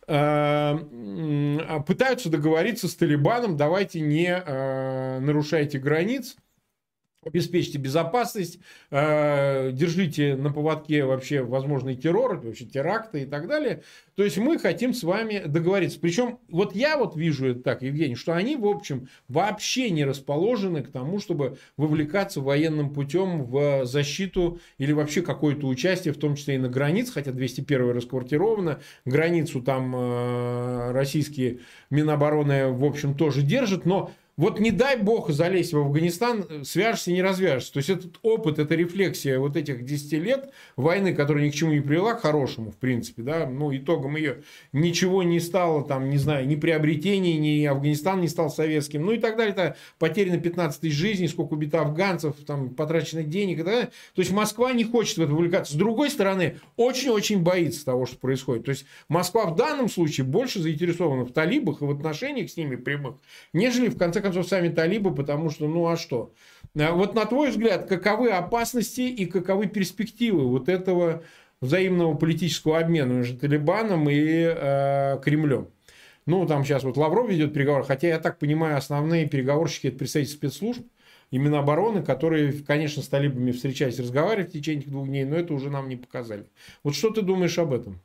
пытаются договориться с Талибаном, давайте не нарушайте границ, обеспечьте безопасность, держите на поводке вообще возможный террор, вообще теракты и так далее. То есть мы хотим с вами договориться. Причем вот я вот вижу это так, Евгений, что они, в общем, вообще не расположены к тому, чтобы вовлекаться военным путем в защиту или вообще какое-то участие, в том числе и на границе, хотя 201 расквартировано, границу там российские Минобороны, в общем, тоже держат, но вот не дай бог залезть в Афганистан, свяжешься, не развяжешься. То есть этот опыт, эта рефлексия вот этих 10 лет войны, которая ни к чему не привела, к хорошему, в принципе, да, ну, итогом ее ничего не стало, там, не знаю, ни приобретений, ни Афганистан не стал советским, ну и так далее. Это потеряно 15 тысяч жизней, сколько убито афганцев, там, потрачено денег и так далее. То есть Москва не хочет в это вовлекаться. С другой стороны, очень-очень боится того, что происходит. То есть Москва в данном случае больше заинтересована в талибах и в отношениях с ними прямых, нежели в конце концов сами талибы, потому что, ну а что? Вот на твой взгляд, каковы опасности и каковы перспективы вот этого взаимного политического обмена между Талибаном и Кремлем? Ну, там сейчас вот Лавров ведет переговоры, хотя, я так понимаю, основные переговорщики – это представители спецслужб и Минобороны, которые, конечно, с талибами встречались, разговаривали в течение этих 2 дней, но это уже нам не показали. Вот что ты думаешь об этом?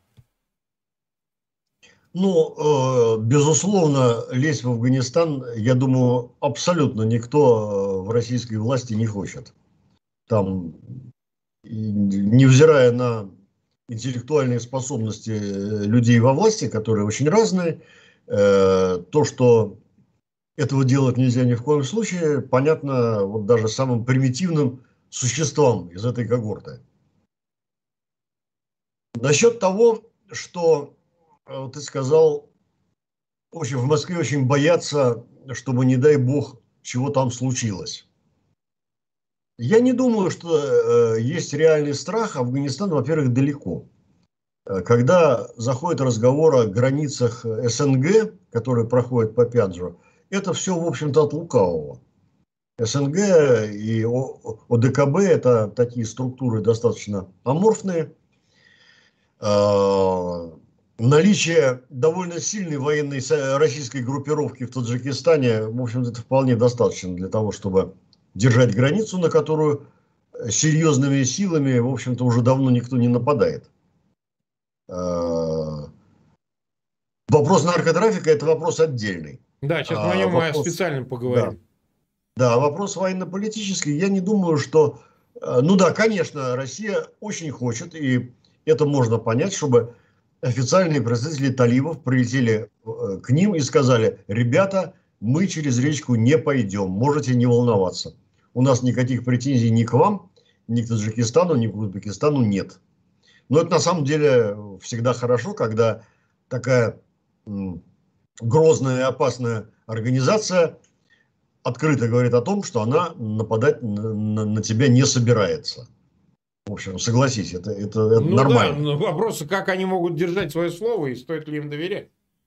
Ну, безусловно, лезть в Афганистан, я думаю, абсолютно никто в российской власти не хочет. Там, невзирая на интеллектуальные способности людей во власти, которые очень разные, то, что этого делать нельзя ни в коем случае, понятно вот даже самым примитивным существам из этой когорты. Насчет того, что ты сказал, в Москве очень боятся, чтобы, не дай бог, чего там случилось. Я не думаю, что есть реальный страх. Афганистан, во-первых, далеко. когда заходит разговор о границах СНГ, которые проходят по Пянджу, это все, в общем-то, от лукавого. СНГ и ОДКБ – это такие структуры достаточно аморфные. Наличие довольно сильной военной российской группировки в Таджикистане, в общем-то, это вполне достаточно для того, чтобы держать границу, на которую серьезными силами, в общем-то, уже давно никто не нападает. Вопрос наркотрафика – это вопрос отдельный. Да, сейчас мы о нем специально поговорим. Да, вопрос военно-политический. Я не думаю, что... Ну да, конечно, Россия очень хочет, и это можно понять, чтобы официальные представители талибов прилетели к ним и сказали: ребята, мы через речку не пойдем, можете не волноваться. У нас никаких претензий ни к вам, ни к Таджикистану, ни к Узбекистану нет. Но это на самом деле всегда хорошо, когда такая грозная и опасная организация открыто говорит о том, что она нападать на тебя не собирается. В общем, согласись, это нормально. Да, но вопрос, как они могут держать свое слово и стоит ли им доверять?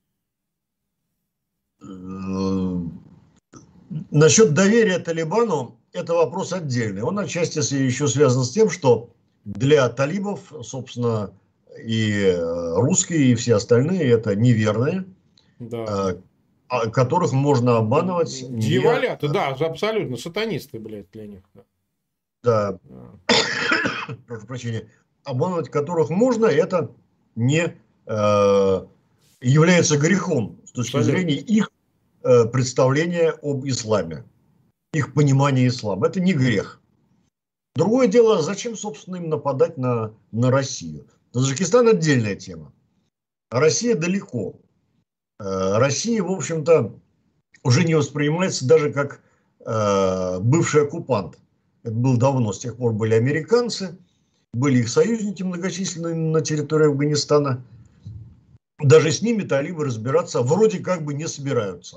Насчет доверия Талибану, это вопрос отдельный. Он отчасти еще связан с тем, что для талибов, собственно, и русские, и все остальные это неверные, да, которых можно обманывать. Дьяволята, да, абсолютно, сатанисты, блядь, для них. Да. Прошу прощения, обманывать которых можно, это не является грехом с точки зрения их представления об исламе, их понимания ислама. Это не грех. Другое дело, зачем, собственно, им нападать на Россию? Таджикистан отдельная тема. А Россия далеко. Россия, в общем-то, уже не воспринимается даже как бывший оккупант. Это было давно, с тех пор были американцы, были их союзники многочисленные на территории Афганистана. Даже с ними талибы разбираться вроде как бы не собираются.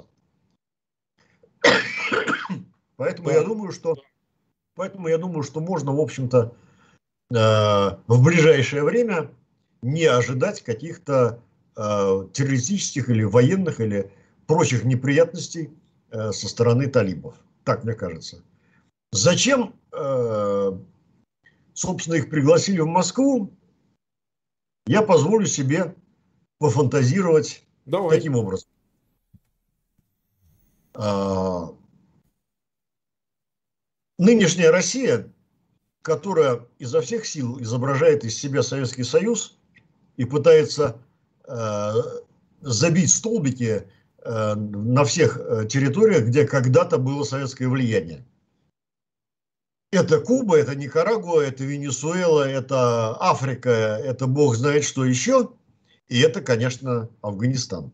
Поэтому я думаю, что можно, в общем-то, в ближайшее время не ожидать каких-то террористических или военных или прочих неприятностей со стороны талибов. Так мне кажется. Зачем, собственно, их пригласили в Москву, я позволю себе пофантазировать таким образом. Нынешняя Россия, которая изо всех сил изображает из себя Советский Союз и пытается забить столбики на всех территориях, где когда-то было советское влияние. Это Куба, это Никарагуа, это Венесуэла, это Африка, это бог знает что еще. И это, конечно, Афганистан.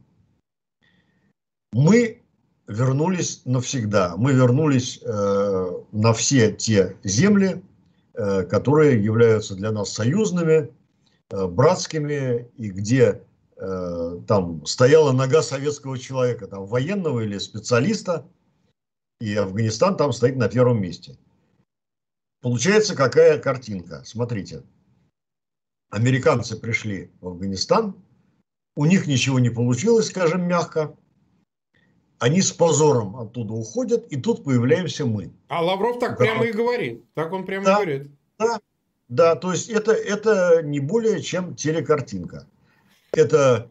Мы вернулись навсегда. Мы вернулись на все те земли, которые являются для нас союзными, братскими, и где там стояла нога советского человека, там, военного или специалиста, и Афганистан там стоит на первом месте. Получается, какая картинка? Смотрите. Американцы пришли в Афганистан, у них ничего не получилось, скажем мягко. Они с позором оттуда уходят, и тут появляемся мы. А Лавров так прямо и говорит. Так он прямо и говорит. Да, то есть это не более чем телекартинка. Это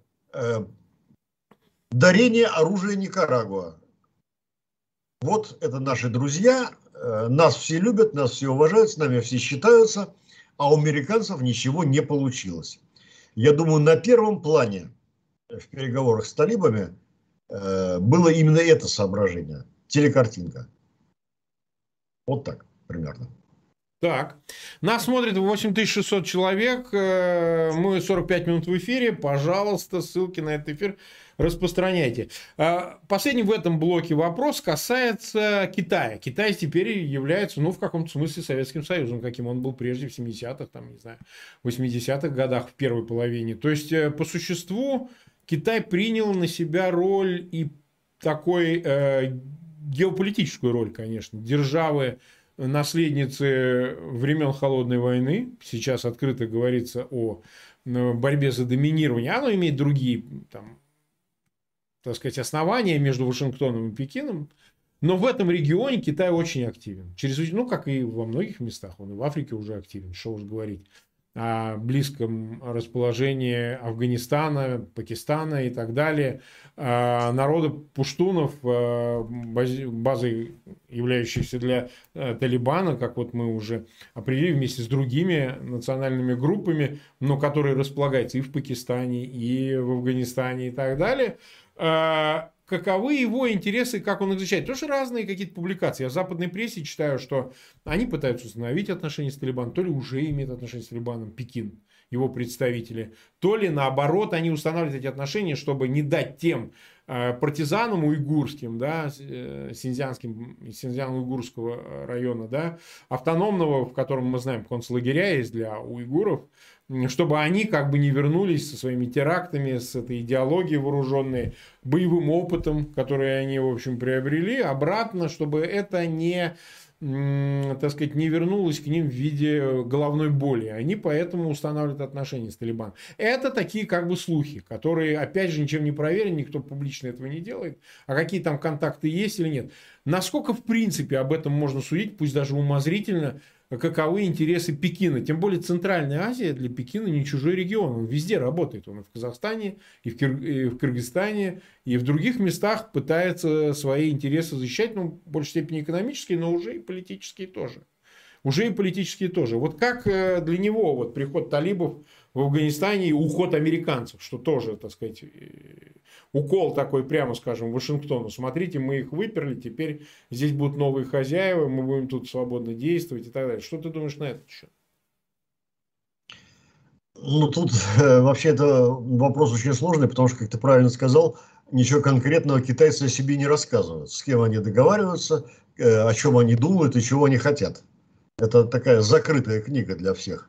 дарение оружия Никарагуа. Вот это наши друзья, нас все любят, нас все уважают, с нами все считаются, а у американцев ничего не получилось. Я думаю, на первом плане в переговорах с талибами было именно это соображение, телекартинка. Вот так примерно. Так, нас смотрит 8600 человек, мы 45 минут в эфире, пожалуйста, ссылки на этот эфир распространяйте. Последний в этом блоке вопрос касается Китая. Китай теперь является, в каком-то смысле Советским Союзом, каким он был прежде в 70-х, там, не знаю, 80-х годах, в первой половине. То есть, по существу, Китай принял на себя роль и такой геополитическую роль, конечно, державы, наследницы времен Холодной войны. Сейчас открыто говорится о борьбе за доминирование, оно имеет другие, там, так сказать, основания между Вашингтоном и Пекином. Но в этом регионе Китай очень активен. Ну, как и во многих местах. Он и в Африке уже активен. Что уж говорить о близком расположении Афганистана, Пакистана и так далее. Народа пуштунов, базой, являющейся для Талибана, как вот мы уже определили, вместе с другими национальными группами, но которые располагаются и в Пакистане, и в Афганистане и так далее. Каковы его интересы, как он их защищает. Потому что разные какие-то публикации. Я в западной прессе читаю, что они пытаются установить отношения с Талибаном, то ли уже имеют отношения с Талибаном Пекин, его представители, то ли наоборот они устанавливают эти отношения, чтобы не дать тем партизанам уйгурским, да, Синьцзян-уйгурского района, да, автономного, в котором мы знаем, концлагеря есть для уйгуров, чтобы они как бы не вернулись со своими терактами, с этой идеологией вооруженной, боевым опытом, который они, в общем, приобрели, обратно, чтобы это не, так сказать, не вернулось к ним в виде головной боли. Они поэтому устанавливают отношения с Талибаном. Это такие как бы слухи, которые, опять же, ничем не проверены, никто публично этого не делает. А какие там контакты есть или нет. Насколько, в принципе, об этом можно судить, пусть даже умозрительно, каковы интересы Пекина. Тем более Центральная Азия для Пекина не чужой регион. Он везде работает. Он и в Казахстане, и в Кыргызстане, и в других местах пытается свои интересы защищать. Ну, в большей степени экономические, но уже и политические тоже. Уже и политические тоже. Вот как для него вот приход талибов в Афганистане и уход американцев, что тоже, так сказать, укол такой, прямо скажем, Вашингтону. Смотрите, мы их выперли, теперь здесь будут новые хозяева, мы будем тут свободно действовать и так далее. Что ты думаешь на этот счет? Ну, тут вообще это вопрос очень сложный, потому что, как ты правильно сказал, ничего конкретного китайцы о себе не рассказывают. С кем они договариваются, о чем они думают и чего они хотят. Это такая закрытая книга для всех.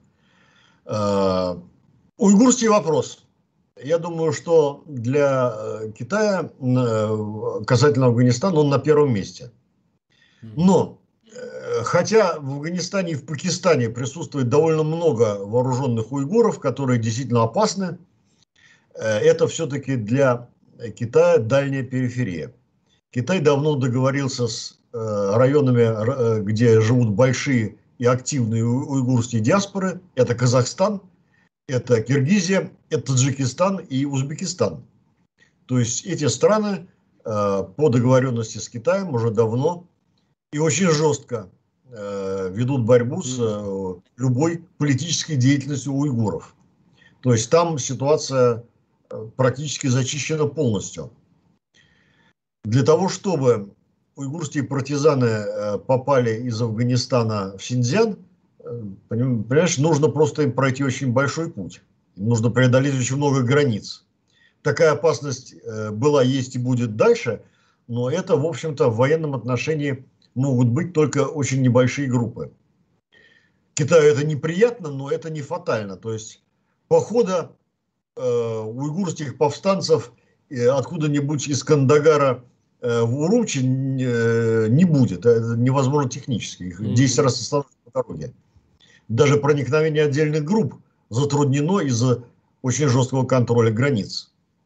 Уйгурский вопрос. Я думаю, что для Китая касательно Афганистана он на первом месте. Но хотя в Афганистане и в Пакистане присутствует довольно много вооруженных уйгуров, которые действительно опасны, это все-таки для Китая дальняя периферия. Китай давно договорился с районами, где живут большие и активные уйгурские диаспоры. Это Казахстан, это Киргизия, это Таджикистан и Узбекистан. То есть эти страны по договоренности с Китаем уже давно и очень жестко ведут борьбу с любой политической деятельностью уйгуров. То есть там ситуация практически зачищена полностью. Для того, чтобы уйгурские партизаны попали из Афганистана в Синьцзян, понимаешь, нужно просто им пройти очень большой путь. Нужно преодолеть очень много границ. Такая опасность была, есть и будет дальше, но это, в общем-то, в военном отношении могут быть только очень небольшие группы. Китаю это неприятно, но это не фатально. То есть похода уйгурских повстанцев откуда-нибудь из Кандагара в Урумчи не будет. Это невозможно технически. Их 10 раз остановят по дороге. Даже проникновение отдельных групп затруднено из-за очень жесткого контроля границ.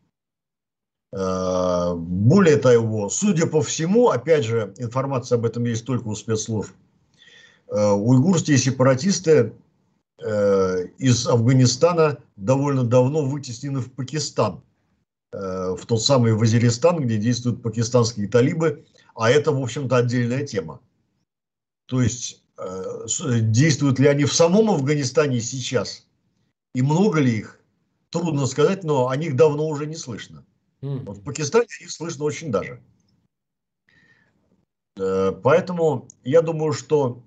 Более того, судя по всему, опять же, информация об этом есть только у спецслужб, уйгурские сепаратисты из Афганистана довольно давно вытеснены в Пакистан, в тот самый Вазиристан, где действуют пакистанские талибы, а это, в общем-то, отдельная тема. То есть, действуют ли они в самом Афганистане сейчас, и много ли их, трудно сказать, но о них давно уже не слышно. Вот в Пакистане их слышно очень даже. Поэтому я думаю, что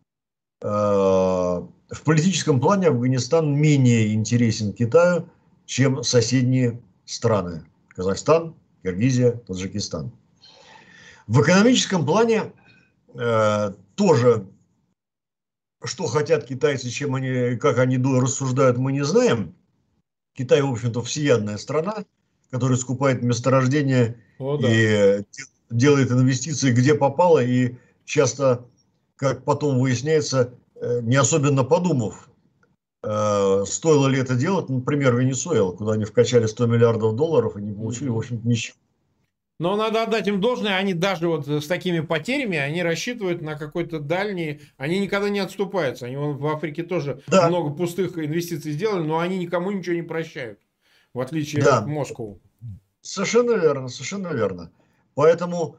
в политическом плане Афганистан менее интересен Китаю, чем соседние страны. Казахстан, Киргизия, Таджикистан. В экономическом плане тоже, что хотят китайцы, чем они, как они рассуждают, мы не знаем. Китай, в общем-то, всеядная страна, которая скупает месторождения и делает инвестиции где попало, и часто, как потом выясняется, не особенно подумав стоило ли это делать, например, Венесуэла, куда они вкачали $100 миллиардов и не получили, в общем-то, ничего. Но надо отдать им должное, они даже вот с такими потерями, они рассчитывают на какой-то дальний, они никогда не отступаются. Они в Африке тоже много пустых инвестиций сделали, но они никому ничего не прощают, в отличие от Москвы. Совершенно верно, совершенно верно. Поэтому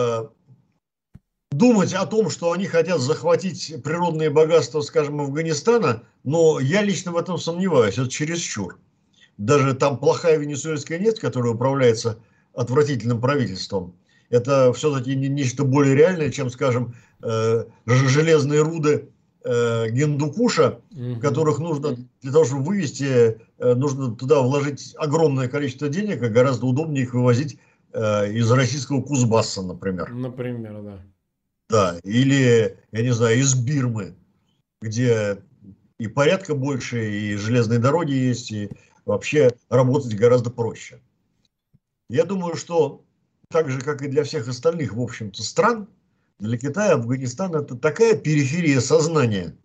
думать о том, что они хотят захватить природные богатства, скажем, Афганистана, но я лично в этом сомневаюсь, это чересчур. Даже там плохая венесуэльская нефть, которая управляется отвратительным правительством, это все-таки нечто более реальное, чем, скажем, железные руды Гиндукуша, которых нужно, для того, чтобы вывести, нужно туда вложить огромное количество денег, и гораздо удобнее их вывозить из российского Кузбасса, например. Например, да. Да, или, я не знаю, из Бирмы, где и порядка больше, и железные дороги есть, и вообще работать гораздо проще. Я думаю, что так же, как и для всех остальных, в общем-то, стран, для Китая Афганистан – это такая периферия сознания,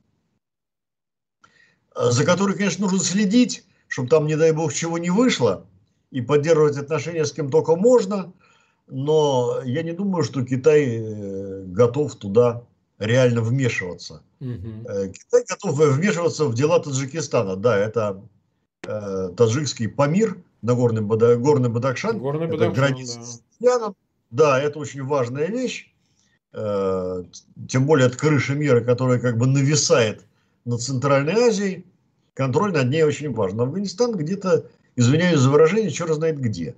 за которой, конечно, нужно следить, чтобы там, не дай бог, чего не вышло, и поддерживать отношения с кем только можно. Но я не думаю, что Китай готов туда реально вмешиваться. Китай готов вмешиваться в дела Таджикистана. Да, это таджикский Памир, Горный Бадахшан. Это граница с Ираном. Да, это очень важная вещь. Тем более от крыши мира, которая как бы нависает над Центральной Азией. Контроль над ней очень важен. Афганистан где-то, извиняюсь за выражение, черт знает где.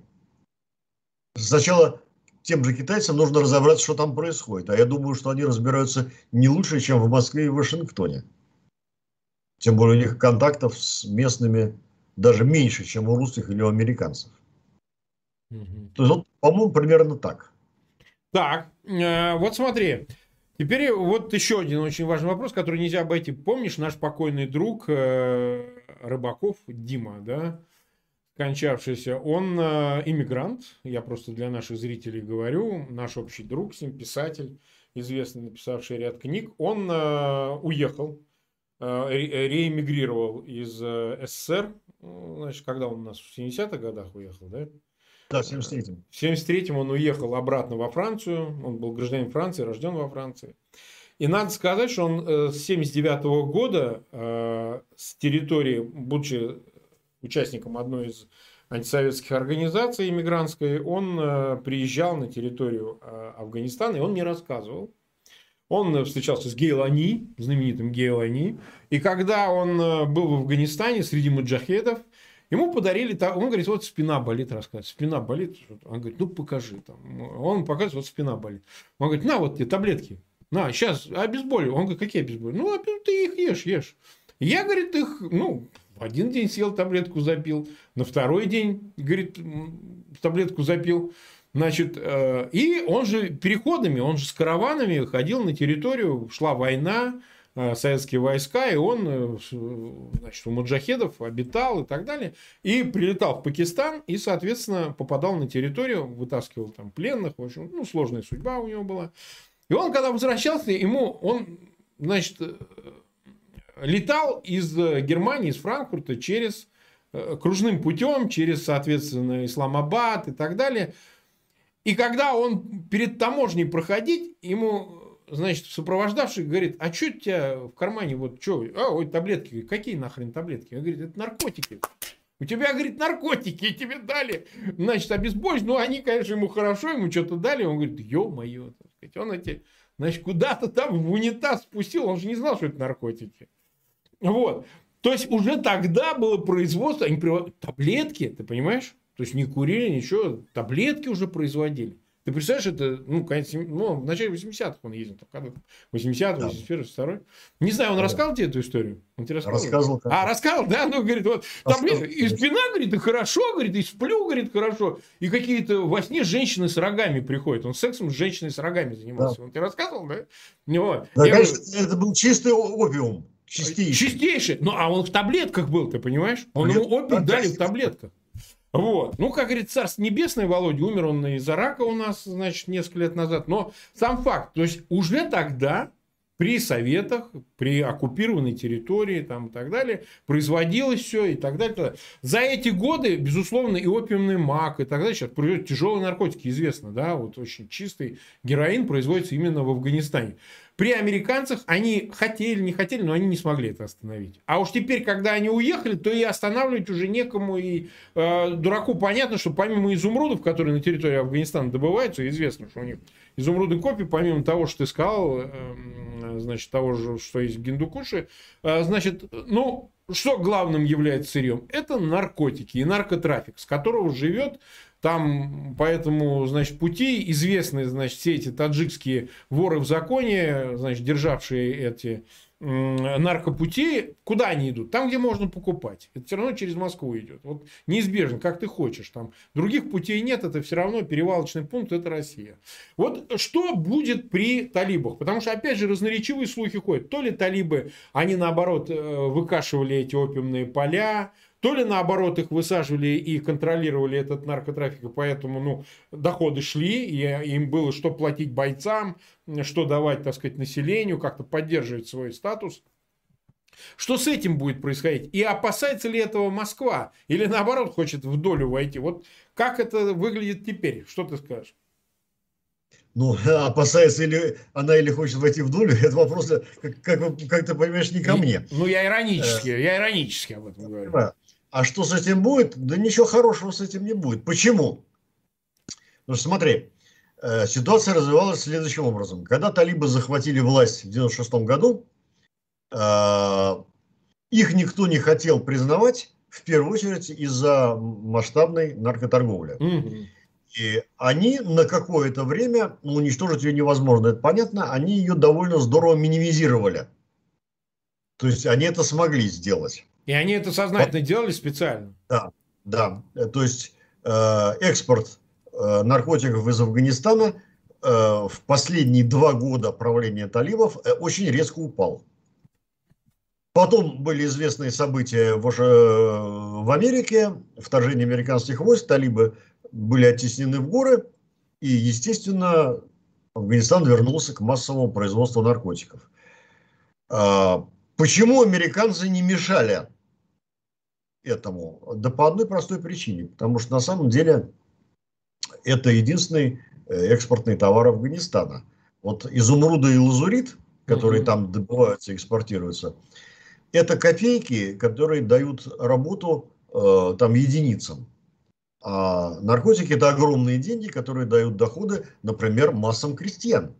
Сначала тем же китайцам нужно разобраться, что там происходит. А я думаю, что они разбираются не лучше, чем в Москве и в Вашингтоне. Тем более у них контактов с местными даже меньше, чем у русских или у американцев. То есть, вот, по-моему, примерно так. Так, вот смотри. Теперь вот еще один очень важный вопрос, который нельзя обойти. Помнишь, наш покойный друг Рыбаков Дима, да? Скончавшийся, он иммигрант, я просто для наших зрителей говорю, наш общий друг, писатель, известный, написавший ряд книг, он уехал, реэмигрировал из СССР, значит, когда он у нас в 70-х годах уехал, да? Да, в 73-м. В 73-м он уехал обратно во Францию, он был гражданин Франции, рожден во Франции. И надо сказать, что он с 79-го года с территории, будучи участником одной из антисоветских организаций иммигрантской, он приезжал на территорию Афганистана, и он мне рассказывал. Он встречался с Гейлани, знаменитым Гейлани. И когда он был в Афганистане среди маджахедов, ему подарили, он говорит, вот спина болит, рассказывает, спина болит. Он говорит, ну покажи. Там. Он показывает, вот спина болит. Он говорит, на вот тебе таблетки. На, сейчас обезболиваю. Он говорит, какие обезболивающие? Ну, ты их ешь. Я, говорит, их, в один день съел таблетку, запил. На второй день, говорит, таблетку запил. Значит, и он же переходами, он же с караванами ходил на территорию, шла война, советские войска, и он, значит, у маджахедов обитал и так далее. И прилетал в Пакистан, и, соответственно, попадал на территорию, вытаскивал там пленных. В общем, сложная судьба у него была. И он, когда возвращался, он, значит, летал из Германии, из Франкфурта через кружным путем, через, соответственно, Исламабад и так далее. И когда он перед таможней проходить, ему, значит, сопровождавший говорит, а что у тебя в кармане, вот что, ой, таблетки, какие нахрен таблетки? Он говорит, это наркотики. У тебя, говорит, наркотики, тебе дали, значит, обезболивающие. Они, конечно, ему хорошо, ему что-то дали. Он говорит, ё-моё, он эти, значит, куда-то там в унитаз спустил, он же не знал, что это наркотики. Вот. То есть, уже тогда было производство, они таблетки, ты понимаешь? То есть, не курили, ничего, таблетки уже производили. Ты представляешь, это, в начале 80-х он ездил, там, 80-й, 81-й, 82-й. Не знаю, он рассказал тебе эту историю? Он тебе рассказывал? Рассказывал, да? Ну, говорит, вот, таблетки, и спина, говорит, и хорошо, говорит, и сплю, говорит, хорошо. И какие-то во сне женщины с рогами приходят. Он сексом с женщиной с рогами занимался. Да. Он тебе рассказывал, да? Вот. Да, конечно, это был чистый опиум. Чистейший. Ну, а он в таблетках был, ты понимаешь? Он ему опиум дали в таблетках. Вот. Ну, как говорит, царство небесное, Володя, умер он из-за рака у нас, значит, несколько лет назад. Но сам факт, то есть, уже тогда при советах, при оккупированной территории там, и так далее, производилось все и так далее. За эти годы, безусловно, и опиумный мак, и так далее, сейчас производят тяжелые наркотики, известно, да, вот очень чистый героин производится именно в Афганистане. При американцах они хотели, не хотели, но они не смогли это остановить. А уж теперь, когда они уехали, то и останавливать уже некому. И дураку понятно, что помимо изумрудов, которые на территории Афганистана добываются, известно, что у них изумрудный копий, помимо того, что ты сказал, значит, того же, что есть в Гиндукуше, значит, ну, что главным является сырьем? Это наркотики и наркотрафик, с которого живет там, поэтому, значит, пути известны, значит, все эти таджикские воры в законе, значит, державшие эти наркопути, куда они идут? Там, где можно покупать. Это все равно через Москву идет. Вот неизбежно, как ты хочешь. Там других путей нет, это все равно перевалочный пункт, это Россия. Вот что будет при талибах? Потому что, опять же, разноречивые слухи ходят. То ли талибы, они, наоборот, выкашивали эти опиумные поля, то ли, наоборот, их высаживали и контролировали этот наркотрафик, и поэтому, ну, доходы шли, и им было что платить бойцам, что давать, так сказать, населению, как-то поддерживать свой статус. Что с этим будет происходить? И опасается ли этого Москва? Или, наоборот, хочет в долю войти? Вот как это выглядит теперь? Что ты скажешь? Ну, опасается ли она или хочет войти в долю, это вопрос, как ты понимаешь, не ко мне. Ну, я иронически об этом говорю. А что с этим будет? Да ничего хорошего с этим не будет. Почему? Ну, смотри, ситуация развивалась следующим образом. Когда талибы захватили власть в 1996 году, их никто не хотел признавать, в первую очередь из-за масштабной наркоторговли. И они на какое-то время, ну, уничтожить ее невозможно, это понятно, они ее довольно здорово минимизировали. То есть они это смогли сделать. И они это сознательно делали специально. Да, да. То есть экспорт наркотиков из Афганистана в последние 2 года правления талибов очень резко упал. Потом были известные события в Америке, вторжение американских войск, талибы были оттеснены в горы, и, естественно, Афганистан вернулся к массовому производству наркотиков. Почему американцы не мешали этому? Да по одной простой причине. Потому что на самом деле это единственный экспортный товар Афганистана. Вот изумруды и лазурит, которые там добываются и экспортируются, это копейки, которые дают работу там единицам. А наркотики – это огромные деньги, которые дают доходы, например, массам крестьян.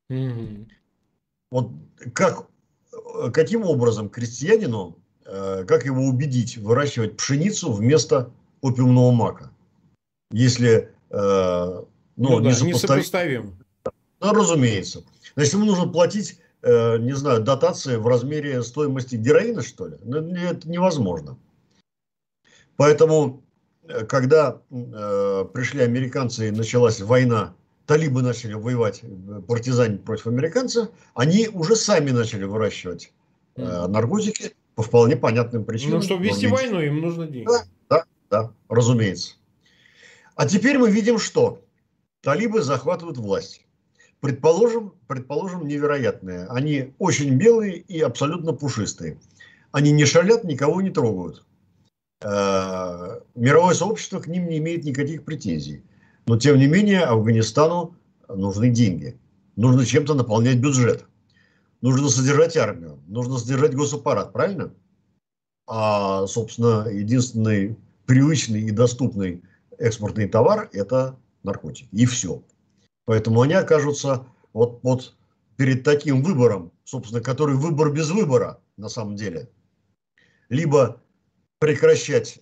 Вот каким образом крестьянину, как его убедить выращивать пшеницу вместо опиумного мака? Если несопоставимо. Ну, разумеется. Значит, ему нужно платить, не знаю, дотации в размере стоимости героина, что ли? Это невозможно. Поэтому, когда пришли американцы и началась война, талибы начали воевать, партизанить против американцев, они уже сами начали выращивать наркотики по вполне понятным причинам. Ну, чтобы вести войну, им нужно деньги. Да, разумеется. А теперь мы видим, что талибы захватывают власть. Предположим, невероятные. Они очень белые и абсолютно пушистые. Они не шалят, никого не трогают. Мировое сообщество к ним не имеет никаких претензий. Но, тем не менее, Афганистану нужны деньги. Нужно чем-то наполнять бюджет. Нужно содержать армию. Нужно содержать госаппарат, правильно? А, собственно, единственный привычный и доступный экспортный товар – это наркотики. И все. Поэтому они окажутся вот перед таким выбором, собственно, который выбор без выбора на самом деле. Либо прекращать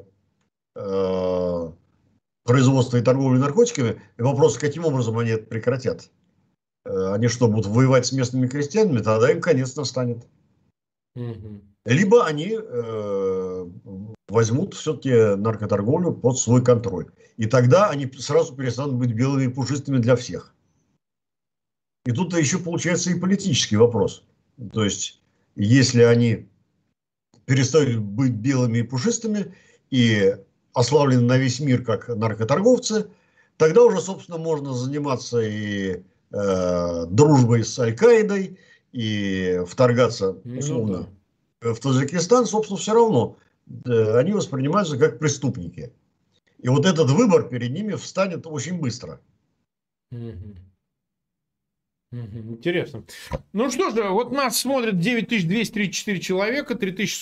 производство и торговлю наркотиками. И вопрос, каким образом они это прекратят. Они что, будут воевать с местными крестьянами? Тогда им конец настанет. Либо они возьмут все-таки наркоторговлю под свой контроль. И тогда они сразу перестанут быть белыми и пушистыми для всех. И тут еще получается и политический вопрос. То есть, если они перестают быть белыми и пушистыми и ославлены на весь мир как наркоторговцы, тогда уже, собственно, можно заниматься и дружбой с Аль-Каидой, и вторгаться, Ну условно, да. в Таджикистан, собственно, все равно они воспринимаются как преступники. И вот этот выбор перед ними встанет очень быстро. Мгм. Интересно. Ну что ж, вот нас смотрят 9234 человека,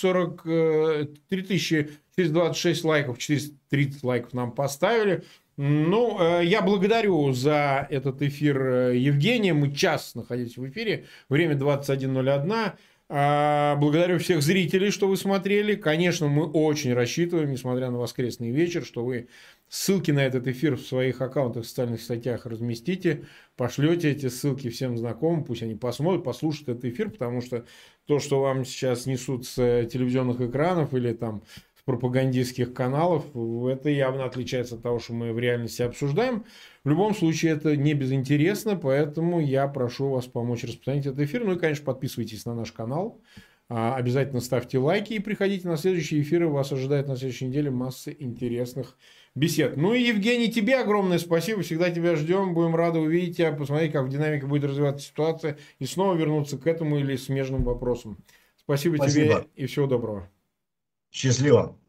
3026 лайков, 430 лайков нам поставили. Ну, я благодарю за этот эфир Евгения. Мы час находились в эфире, время 21:01. Благодарю всех зрителей, что вы смотрели. Конечно, мы очень рассчитываем, несмотря на воскресный вечер, что вы ссылки на этот эфир в своих аккаунтах в социальных сетях разместите, пошлете эти ссылки всем знакомым, пусть они посмотрят, послушают этот эфир, потому что то, что вам сейчас несут с телевизионных экранов или там с пропагандистских каналов, это явно отличается от того, что мы в реальности обсуждаем. В любом случае, это не безинтересно, поэтому я прошу вас помочь распространить этот эфир. Ну и, конечно, подписывайтесь на наш канал. Обязательно ставьте лайки и приходите на следующие эфиры. Вас ожидает на следующей неделе масса интересных бесед. Ну и, Евгений, тебе огромное спасибо. Всегда тебя ждем. Будем рады увидеть тебя, посмотреть, как в динамике будет развиваться ситуация, и снова вернуться к этому или смежным вопросам. Спасибо тебе и всего доброго. Счастливо.